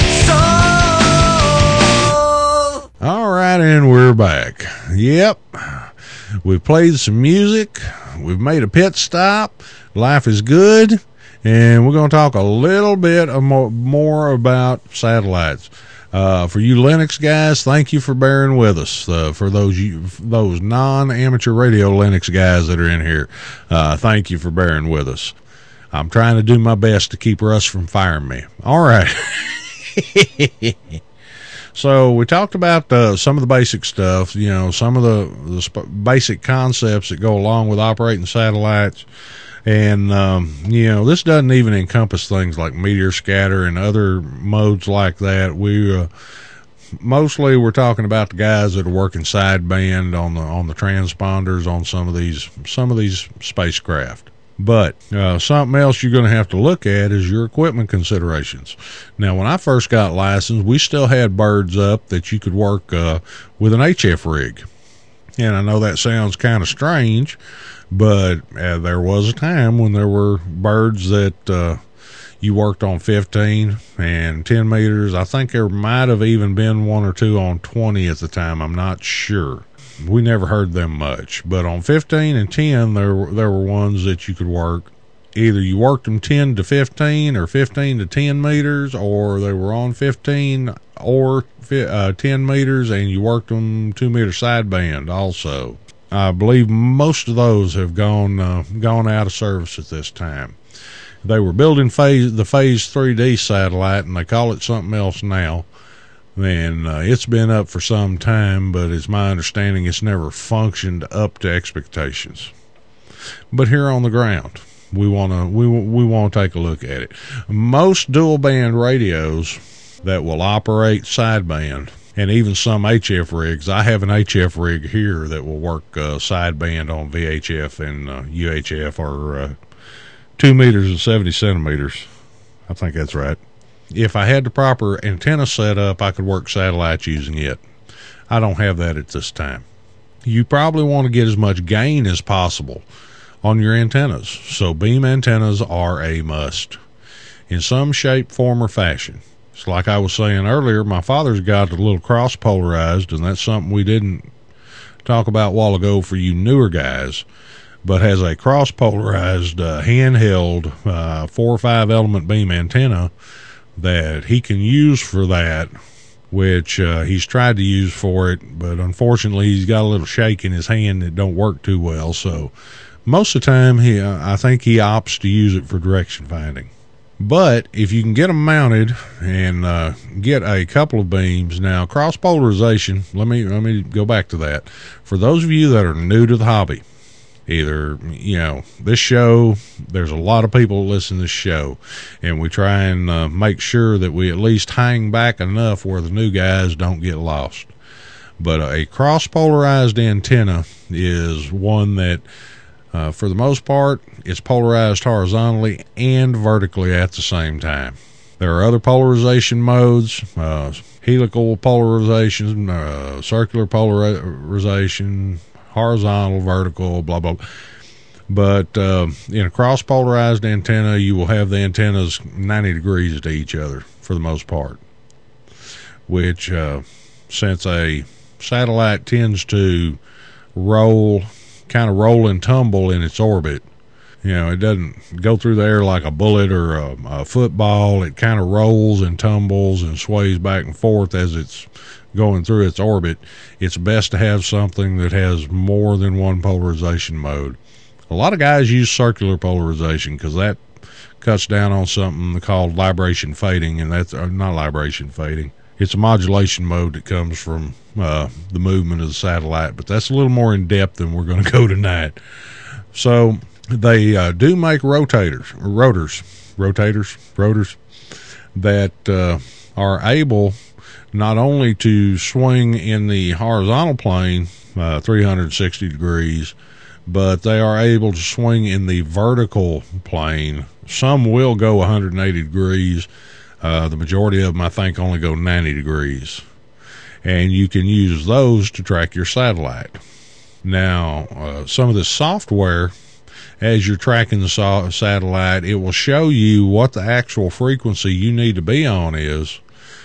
Speaker 7: soul.
Speaker 4: All right, and we're back. Yep. We've played some music. We've made a pit stop. Life is good. And we're going to talk a little bit of more, more about satellites. Uh, for you Linux guys, thank you for bearing with us. Uh, for those you, those non-amateur radio Linux guys that are in here, uh, thank you for bearing with us. I'm trying to do my best to keep Russ from firing me. All right. So we talked about uh, some of the basic stuff, you know, some of the, the sp- basic concepts that go along with operating satellites. And, um, you know, this doesn't even encompass things like meteor scatter and other modes like that. We, uh, mostly we're talking about the guys that are working sideband on the, on the transponders on some of these, some of these spacecraft. But uh, something else you're going to have to look at is your equipment considerations. Now, when I first got licensed, we still had birds up that you could work uh, with an H F rig. And I know that sounds kind of strange, but uh, there was a time when there were birds that uh, you worked on fifteen and ten meters. I think there might have even been one or two on twenty at the time. I'm not sure. We never heard them much, but on fifteen and ten, there were, there were ones that you could work. Either you worked them ten to fifteen or fifteen to ten meters, or they were on fifteen or uh, ten meters, and you worked them two meter sideband also. I believe most of those have gone uh, gone out of service at this time. They were building phase the Phase three D satellite, and they call it something else now. And uh, it's been up for some time, but it's my understanding it's never functioned up to expectations. But here on the ground, we want to we we want to take a look at it. Most dual band radios that will operate sideband, and even some H F rigs. I have an H F rig here that will work uh, sideband on V H F and uh, U H F, or uh, two meters and seventy centimeters. I think that's right. If I had the proper antenna set up, I could work satellites using it. I don't have that at this time. You probably want to get as much gain as possible on your antennas, so beam antennas are a must in some shape, form, or fashion. It's like I was saying earlier, my father's got a little cross-polarized, and that's something we didn't talk about a while ago for you newer guys, but has a cross-polarized uh, handheld uh, four or five element beam antenna that he can use for that, which uh, he's tried to use for it, but unfortunately he's got a little shake in his hand that don't work too well. So most of the time, he uh, I think he opts to use it for direction finding. But if you can get them mounted and uh, get a couple of beams, now cross polarization. Let me let me go back to that. For those of you that are new to the hobby, either, you know, this show, there's a lot of people that listen to this show, and we try and uh, make sure that we at least hang back enough where the new guys don't get lost. But a cross-polarized antenna is one that, uh, for the most part, is polarized horizontally and vertically at the same time. There are other polarization modes, uh, helical polarization, uh, circular polarization, horizontal, vertical, blah, blah, blah. But uh, in a cross-polarized antenna, you will have the antennas ninety degrees to each other for the most part, which uh, since a satellite tends to roll, kind of roll and tumble in its orbit, you know, it doesn't go through the air like a bullet or a, a football. It kind of rolls and tumbles and sways back and forth as it's going through its orbit. It's best to have something that has more than one polarization mode. A lot of guys use circular polarization because that cuts down on something called libration fading, and that's uh, not libration fading. It's a modulation mode that comes from uh, the movement of the satellite, but that's a little more in depth than we're going to go tonight. So they uh, do make rotators, rotors, rotators, rotors that uh, are able not only to swing in the horizontal plane uh, three hundred sixty degrees, but they are able to swing in the vertical plane. Some will go one hundred eighty degrees. Uh, the majority of them, I think, only go ninety degrees. And you can use those to track your satellite. Now, uh, some of the software, as you're tracking the so- satellite, it will show you what the actual frequency you need to be on is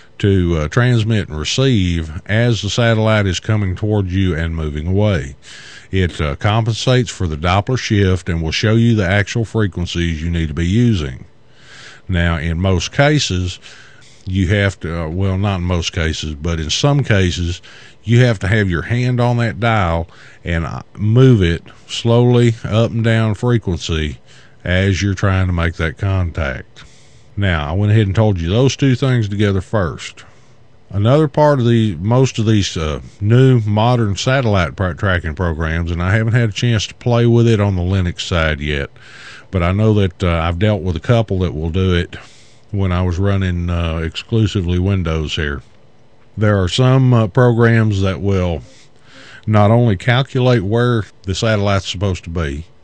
Speaker 4: to uh, transmit and receive as the satellite is coming towards you and moving away. It uh, compensates for the Doppler shift and will show you the actual frequencies you need to be using. Now, in most cases, you have to, uh, well, not in most cases, but in some cases, you have to have your hand on that dial and move it slowly up and down frequency as you're trying to make that contact. Now, I went ahead and told you those two things together first. Another part of the most of these uh, new modern satellite tracking programs, and I haven't had a chance to play with it on the Linux side yet, but I know that uh, I've dealt with a couple that will do it when I was running uh, exclusively Windows here. There are some uh, programs that will not only calculate where the satellite's supposed to be,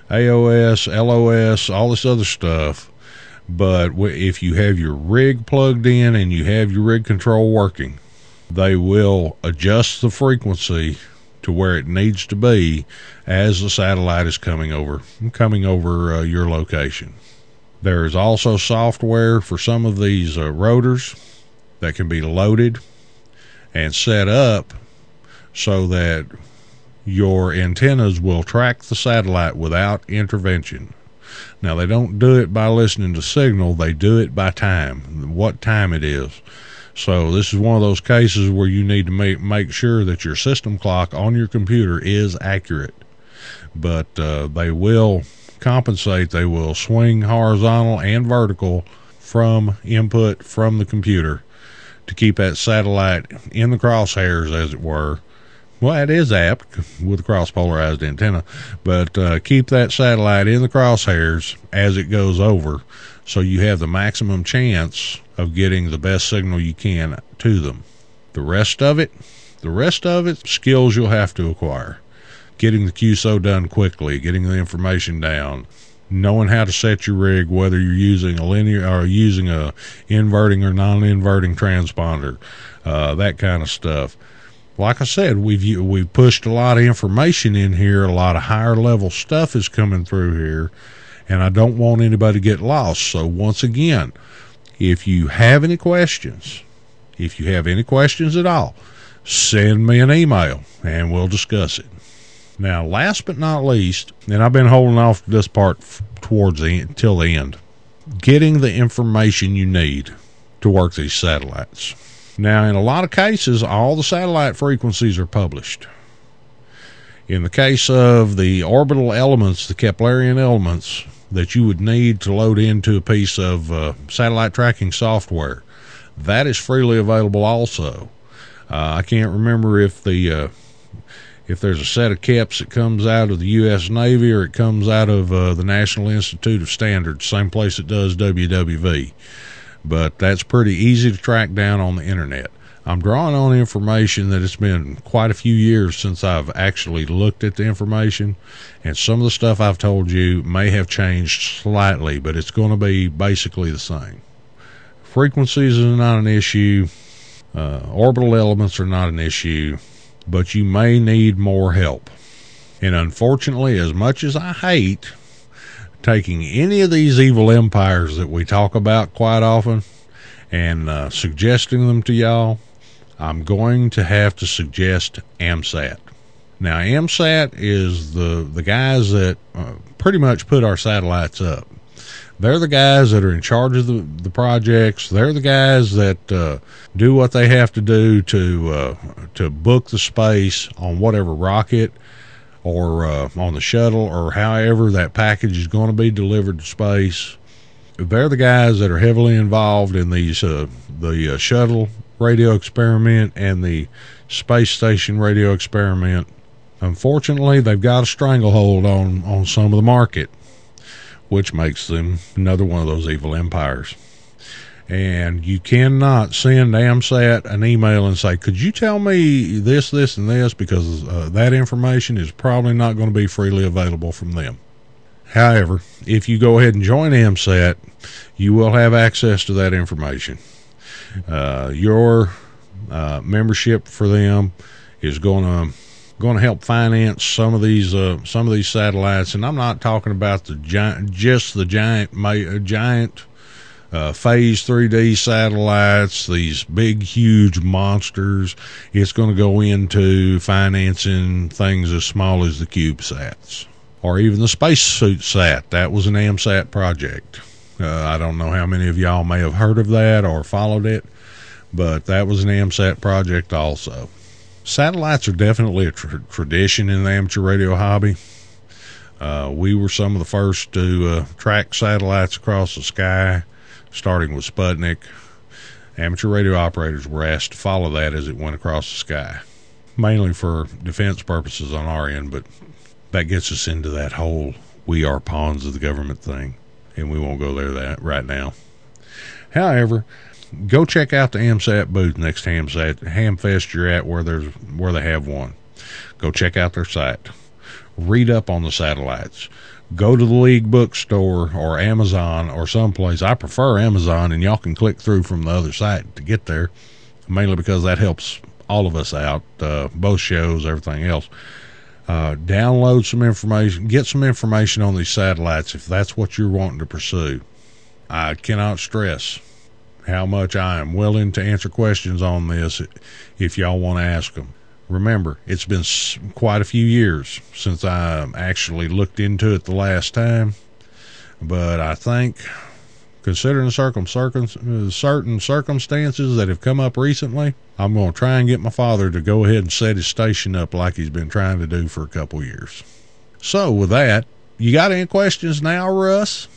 Speaker 4: A O S, L O S, all this other stuff. But if you have your rig plugged in and you have your rig control working, they will adjust the frequency to where it needs to be as the satellite is coming over coming over uh, your location. There is also software for some of these uh, rotors that can be loaded and set up so that your antennas will track the satellite without intervention. Now, they don't do it by listening to signal. They do it by time, what time it is. So this is one of those cases where you need to make, make sure that your system clock on your computer is accurate. But uh, they will compensate. They will swing horizontal and vertical from input from the computer to keep that satellite in the crosshairs, as it were. Well, it is apt with a cross-polarized antenna, but uh, keep that satellite in the crosshairs as it goes over so you have the maximum chance of getting the best signal you can to them. The rest of it, the rest of it, skills you'll have to acquire. Getting the Q S O done quickly, getting the information down, knowing how to set your rig, whether you're using a linear or using a inverting or non-inverting transponder, uh, that kind of stuff. Like I said, we've we've pushed a lot of information in here. A lot of higher level stuff is coming through here, and I don't want anybody to get lost. So once again, if you have any questions, if you have any questions at all, send me an email and we'll discuss it. Now, last but not least, and I've been holding off this part towards the till the end, getting the information you need to work these satellites. Now, in a lot of cases, all the satellite frequencies are published. In the case of the orbital elements, the Keplerian elements that you would need to load into a piece of uh, satellite tracking software, that is freely available also. Uh, I can't remember if the uh, if there's a set of K E P S that comes out of the U S Navy or it comes out of uh, the National Institute of Standards, same place it does W W V. But that's pretty easy to track down on the internet. I'm drawing on information that it's been quite a few years since I've actually looked at the information, and some of the stuff I've told you may have changed slightly, but it's going to be basically the same. Frequencies are not an issue. Uh, orbital elements are not an issue, but you may need more help. And unfortunately, as much as I hate taking any of these evil empires that we talk about quite often and uh, suggesting them to y'all, I'm going to have to suggest AMSAT. Now, AMSAT is the, the guys that uh, pretty much put our satellites up. They're the guys that are in charge of the, the projects. They're the guys that uh, do what they have to do to uh, to book the space on whatever rocket or uh, on the shuttle or however that package is going to be delivered to space. They're the guys that are heavily involved in these uh, the uh, shuttle radio experiment and the space station radio experiment. Unfortunately, they've got a stranglehold on, on some of the market, which makes them another one of those evil empires. And you cannot send AMSAT an email and say, could you tell me this, this, and this, because uh, that information is probably not going to be freely available from them. However, if you go ahead and join AMSAT, you will have access to that information. Uh, your uh, membership for them is going to going to help finance some of these uh, some of these satellites, and I'm not talking about the giant, just the giant giant. Uh, phase three D satellites, these big, huge monsters. It's going to go into financing things as small as the CubeSats or even the Spacesuit Sat. That was an AMSAT project. Uh, I don't know how many of y'all may have heard of that or followed it, but that was an AMSAT project also. Satellites are definitely a tra- tradition in the amateur radio hobby. Uh, we were some of the first to uh, track satellites across the sky. Starting with Sputnik, amateur radio operators were asked to follow that as it went across the sky, mainly for defense purposes on our end, but that gets us into that whole we are pawns of the government thing, and we won't go there that right now. However, go check out the AMSAT booth next HamSat, HamFest you're at where there's where they have one. Go check out their site. Read up on the satellites. go to the League bookstore or Amazon or someplace. I prefer Amazon, and y'all can click through from the other site to get there, mainly because that helps all of us out, uh, both shows, everything else. Uh, download some information, get some information on these satellites if that's what you're wanting to pursue. I cannot stress how much I am willing to answer questions on this if y'all want to ask them. Remember, it's been quite a few years since I actually looked into it the last time, but I think, considering the circum, circum, certain circumstances that have come up recently, I'm going to try and get my father to go ahead and set his station up like he's been trying to do for a couple years. So with that, you got any questions now, Russ?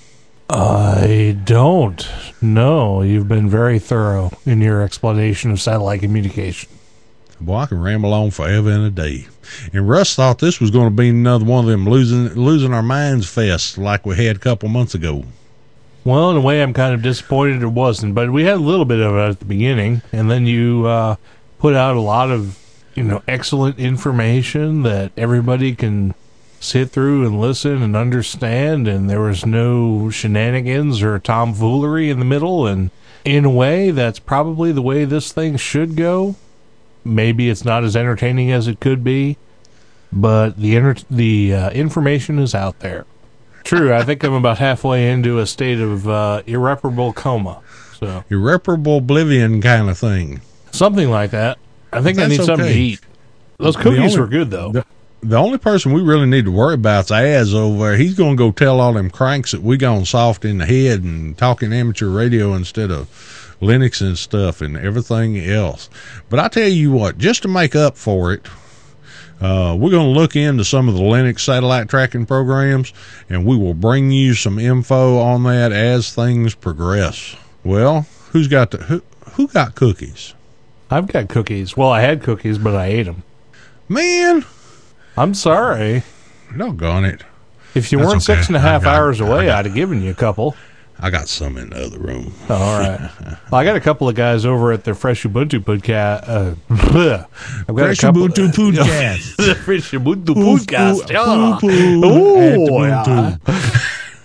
Speaker 5: I don't. No, you've been very thorough in your explanation of satellite communication.
Speaker 4: Boy, I can ramble on forever and a day. And Russ thought this was going to be another one of them losing losing our minds fest like we had a couple months ago.
Speaker 5: Well, in a way, I'm kind of disappointed it wasn't, but we had a little bit of it at the beginning, and then you uh, put out a lot of, you know, excellent information that everybody can sit through and listen and understand, and there was no shenanigans or tomfoolery in the middle, and in a way, that's probably the way this thing should go. Maybe it's not as entertaining as it could be, but the enter- the uh, information is out there. True, I think I'm about halfway into a state of uh, irreparable coma. So
Speaker 4: irreparable oblivion kind of thing.
Speaker 5: Something like that. I think I need okay. something to eat. Those cookies only, were good, though.
Speaker 4: The, the only person we really need to worry about is Az over there. He's going to go tell all them cranks that we gone soft in the head and talking amateur radio instead of Linux and stuff and everything else. But I tell you what, just to make up for it, Uh, we're going to look into some of the Linux satellite tracking programs, and we will bring you some info on that as things progress. Well, who's got the, who, who got cookies?
Speaker 5: I've got cookies. Well, I had cookies, but I ate them.
Speaker 4: Man!
Speaker 5: I'm sorry.
Speaker 4: Doggone it.
Speaker 5: If you That's weren't okay. six and a half got, hours away, got, I'd have given you a couple.
Speaker 4: I got some in the other room.
Speaker 5: Oh, all right. Well, I got a couple of guys over at the Fresh Ubuntu podcast. Uh, I've got
Speaker 4: Fresh
Speaker 5: a couple,
Speaker 4: Ubuntu podcast.
Speaker 5: The Fresh Ubuntu podcast. Yeah. Ooh, yeah.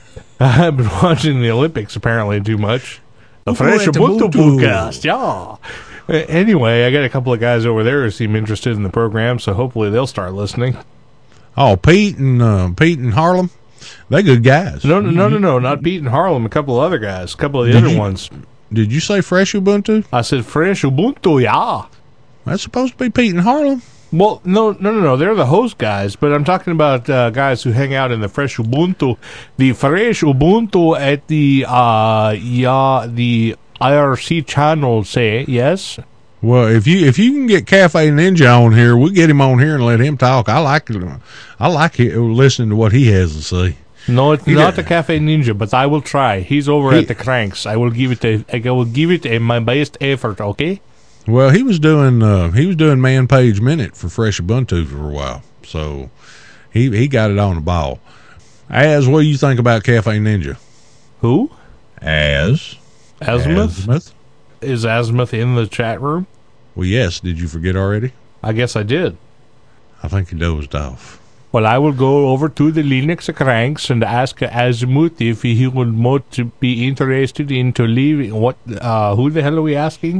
Speaker 5: I've been watching the Olympics apparently too much. The Fresh Ubuntu podcast. Yeah. Anyway, I got a couple of guys over there who seem interested in the program, so hopefully they'll start listening.
Speaker 4: Oh, Pete and uh, Pete and Harlem. They good guys.
Speaker 5: No, no, no, no, no, not Pete and Harlem. A couple of other guys. A couple of the did other
Speaker 4: you,
Speaker 5: ones.
Speaker 4: Did you say Fresh Ubuntu?
Speaker 5: I said Fresh Ubuntu, yeah.
Speaker 4: That's supposed to be Pete and Harlem.
Speaker 5: Well, no, no, no, no. They're the host guys, but I'm talking about uh, guys who hang out in the Fresh Ubuntu. The Fresh Ubuntu at the, uh, yeah, the I R C channel, say, yes?
Speaker 4: Well, if you if you can get Cafe Ninja on here, we'll get him on here and let him talk. I like I like it, listening to what he has to say.
Speaker 5: No, it's
Speaker 4: he
Speaker 5: not
Speaker 4: did.
Speaker 5: the Cafe Ninja, but I will try. He's over
Speaker 4: he,
Speaker 5: at the Cranks. I will give it a I will give it a, my best effort. Okay.
Speaker 4: Well, he was doing uh, he was doing Man Page Minute for Fresh Ubuntu for a while, so he he got it on the ball. Az, what do you think about Cafe Ninja?
Speaker 5: Who?
Speaker 4: Az
Speaker 5: Azimuth.
Speaker 4: Azimuth.
Speaker 5: Is Azimuth in the chat room?
Speaker 4: Well, yes. Did you forget already?
Speaker 5: I guess I did.
Speaker 4: I think he dozed off.
Speaker 5: Well, I will go over to the Linux Cranks and ask Azimuth if he would want to be interested in to leave. What? Uh, who the hell are we asking?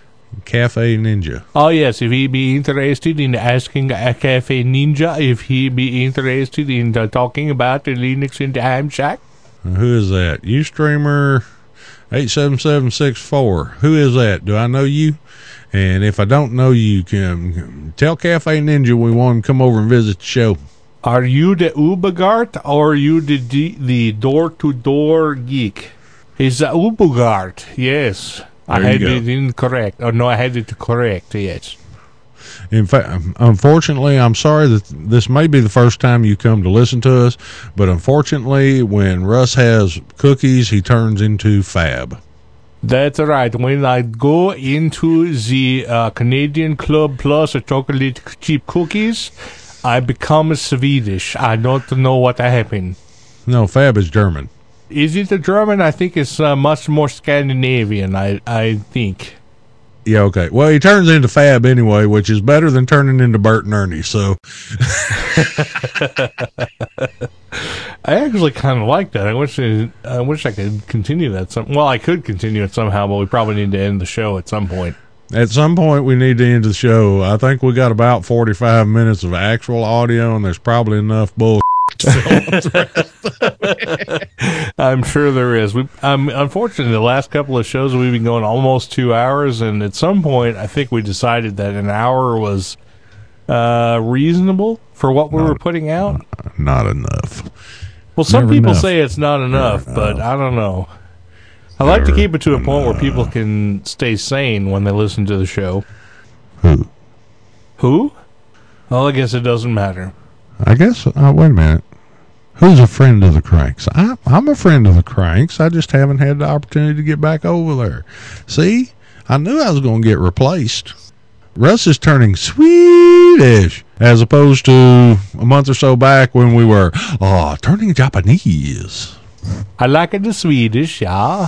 Speaker 4: Cafe Ninja.
Speaker 5: Oh, yes. If he be interested in asking a Cafe Ninja, if he be interested in uh, talking about the Linux in the Ham Shack.
Speaker 4: Uh, who is that? Ustreamer eight seven seven six four. Who is that? Do I know you? And if I don't know you, can tell Cafe Ninja we want him to come over and visit the show.
Speaker 5: Are you the Ubagart or are you the d- the door-to-door geek? It's the Ubagart, yes.
Speaker 4: There
Speaker 5: I had
Speaker 4: go.
Speaker 5: it incorrect. Oh, no, I had it correct, yes.
Speaker 4: In fact, unfortunately, I'm sorry that this may be the first time you come to listen to us, but unfortunately, when Russ has cookies, he turns into Fab.
Speaker 5: That's right. When I go into the uh, Canadian Club Plus chocolate chip cookies, I become Swedish. I don't know what happened.
Speaker 4: No, Fab is German.
Speaker 5: Is it a German? I think it's uh, much more Scandinavian, I, I think.
Speaker 4: Yeah, okay. Well, he turns into Fab anyway, which is better than turning into Bert and Ernie. So,
Speaker 5: I actually kind of like that. I wish I, I wish I could continue that. Some, well, I could continue it somehow, but we probably need to end the show at some point.
Speaker 4: At some point, we need to end the show. I think we got about forty-five minutes of actual audio, and there's probably enough bull.
Speaker 5: I'm sure there is. We, um, unfortunately, the last couple of shows we've been going almost two hours, and at some point, I think we decided that an hour was uh, reasonable for what we
Speaker 4: not,
Speaker 5: were putting out.
Speaker 4: Not enough.
Speaker 5: Well, some
Speaker 4: Never
Speaker 5: people
Speaker 4: enough.
Speaker 5: say it's not enough,
Speaker 4: Never
Speaker 5: but
Speaker 4: enough.
Speaker 5: I don't know. I like to
Speaker 4: Never
Speaker 5: keep it to a point where
Speaker 4: enough.
Speaker 5: people can stay sane when they listen to the show.
Speaker 4: Who?
Speaker 5: Who? Well, I guess it doesn't matter.
Speaker 4: I guess, uh, wait a minute. Who's a friend of the Cranks? I, I'm a friend of the Cranks. I just haven't had the opportunity to get back over there. See? I knew I was going to get replaced. Russ is turning Swedish as opposed to a month or so back when we were, oh, turning Japanese.
Speaker 5: I like the Swedish, yeah.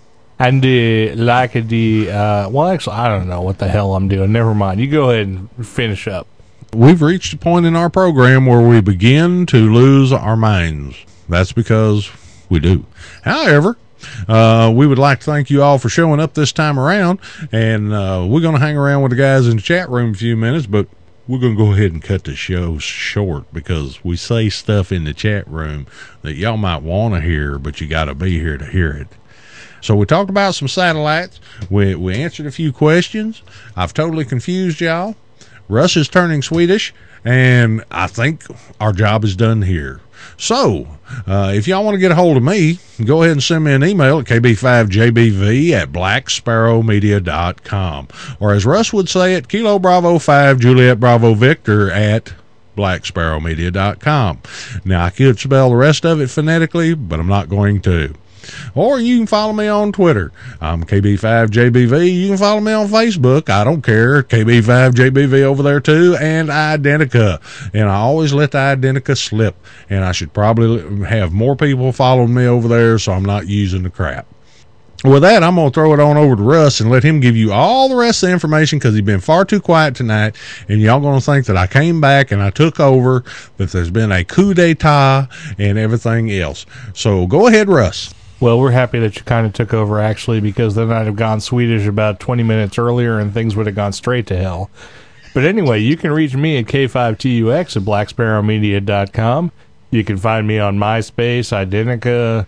Speaker 5: And uh, like the, uh, well, actually, I don't know what the hell I'm doing. Never mind. You go ahead and finish up.
Speaker 4: We've reached a point in our program where we begin to lose our minds. That's because we do. However, uh, we would like to thank you all for showing up this time around, and uh, we're going to hang around with the guys in the chat room a few minutes, but we're going to go ahead and cut the show short because we say stuff in the chat room that y'all might want to hear, but you got to be here to hear it. So we talked about some satellites. We, we answered a few questions. I've totally confused y'all. Russ is turning Swedish, and I think our job is done here. So, uh, if y'all want to get a hold of me, go ahead and send me an email at k b five j b v at black sparrow media dot com. Or as Russ would say it, Kilo Bravo five Juliet Bravo Victor at black sparrow media dot com. Now, I could spell the rest of it phonetically, but I'm not going to. Or you can follow me on Twitter. I'm K B five J B V. You can follow me on Facebook. I don't care. K B five J B V over there too. And Identica. And I always let the Identica slip. And I should probably have more people following me over there so I'm not using the crap. With that, I'm going to throw it on over to Russ and let him give you all the rest of the information because he's been far too quiet tonight. And y'all going to think that I came back and I took over, that there's been a coup d'etat and everything else. So go ahead, Russ.
Speaker 5: Well, we're happy that you kind of took over, actually, because then I'd have gone Swedish about twenty minutes earlier and things would have gone straight to hell. But anyway, you can reach me at K five T U X at black sparrow media dot com. You can find me on MySpace, Identica,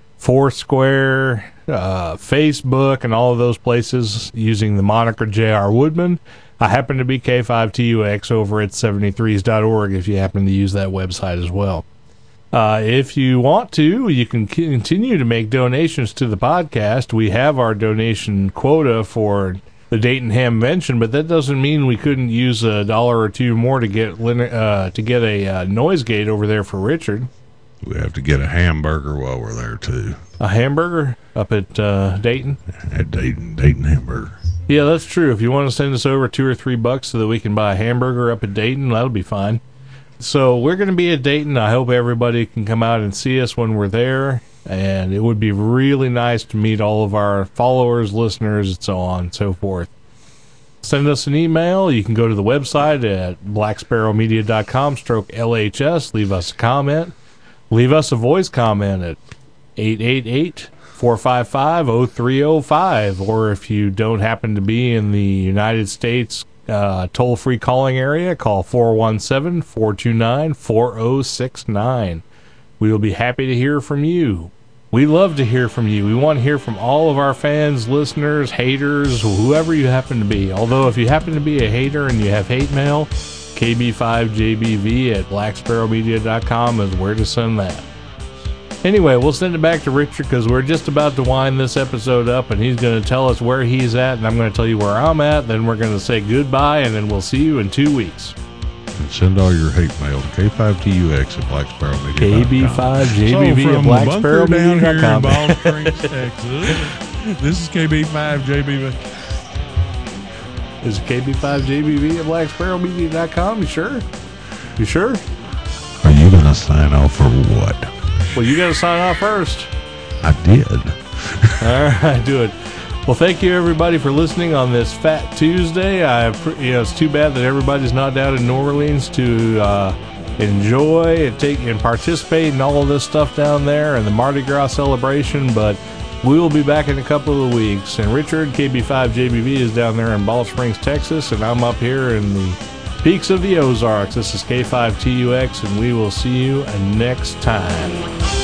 Speaker 5: Foursquare, uh, Facebook, and all of those places using the moniker J R Woodman. I happen to be K five T U X over at seventy-threes dot org if you happen to use that website as well. Uh, if you want to, you can continue to make donations to the podcast. We have our donation quota for the Dayton Hamvention, but that doesn't mean we couldn't use a dollar or two more to get uh, to get a uh, noise gate over there for Richard.
Speaker 4: We have to get a hamburger while we're there too.
Speaker 5: A hamburger up at uh, Dayton?
Speaker 4: At Dayton, Dayton Hamburger.
Speaker 5: Yeah, that's true. If you want to send us over two or three bucks so that we can buy a hamburger up at Dayton, that'll be fine. So we're going to be at Dayton. I hope everybody can come out and see us when we're there. And it would be really nice to meet all of our followers, listeners, and so on and so forth. Send us an email. You can go to the website at black sparrow media dot com stroke L H S. Leave us a comment. Leave us a voice comment at eight eight eight, four five five, zero three zero five. Or if you don't happen to be in the United States uh, toll-free calling area, call four one seven, four two nine, four zero six nine. We will be happy to hear from you. We love to hear from you. We want to hear from all of our fans, listeners, haters, whoever you happen to be. Although if you happen to be a hater and you have hate mail, K B five J B V at black sparrow media dot com is where to send that. Anyway, we'll send it back to Richard because we're just about to wind this episode up, and he's going to tell us where he's at, and I'm going to tell you where I'm at. Then we're going to say goodbye, and then we'll see you in two weeks.
Speaker 4: And send all your hate mail to K five T U X at black sparrow media dot com.
Speaker 5: K B five J B V at black sparrow media dot com.
Speaker 4: Bald Springs, Texas. This is K B five J B V.
Speaker 5: Is it K B five J B V at black sparrow media dot com? You sure? You sure?
Speaker 4: Are you going to sign off or what?
Speaker 5: Well, you got to sign off first.
Speaker 4: I did.
Speaker 5: All right, do it. Well, thank you everybody for listening on this Fat Tuesday. I, you know, it's too bad that everybody's not down in New Orleans to uh, enjoy and take and participate in all of this stuff down there and the Mardi Gras celebration. But we will be back in a couple of weeks. And Richard, K B five J B V, is down there in Ball Springs, Texas, and I'm up here in the peaks of the Ozarks. This is K five T U X, and we will see you next time.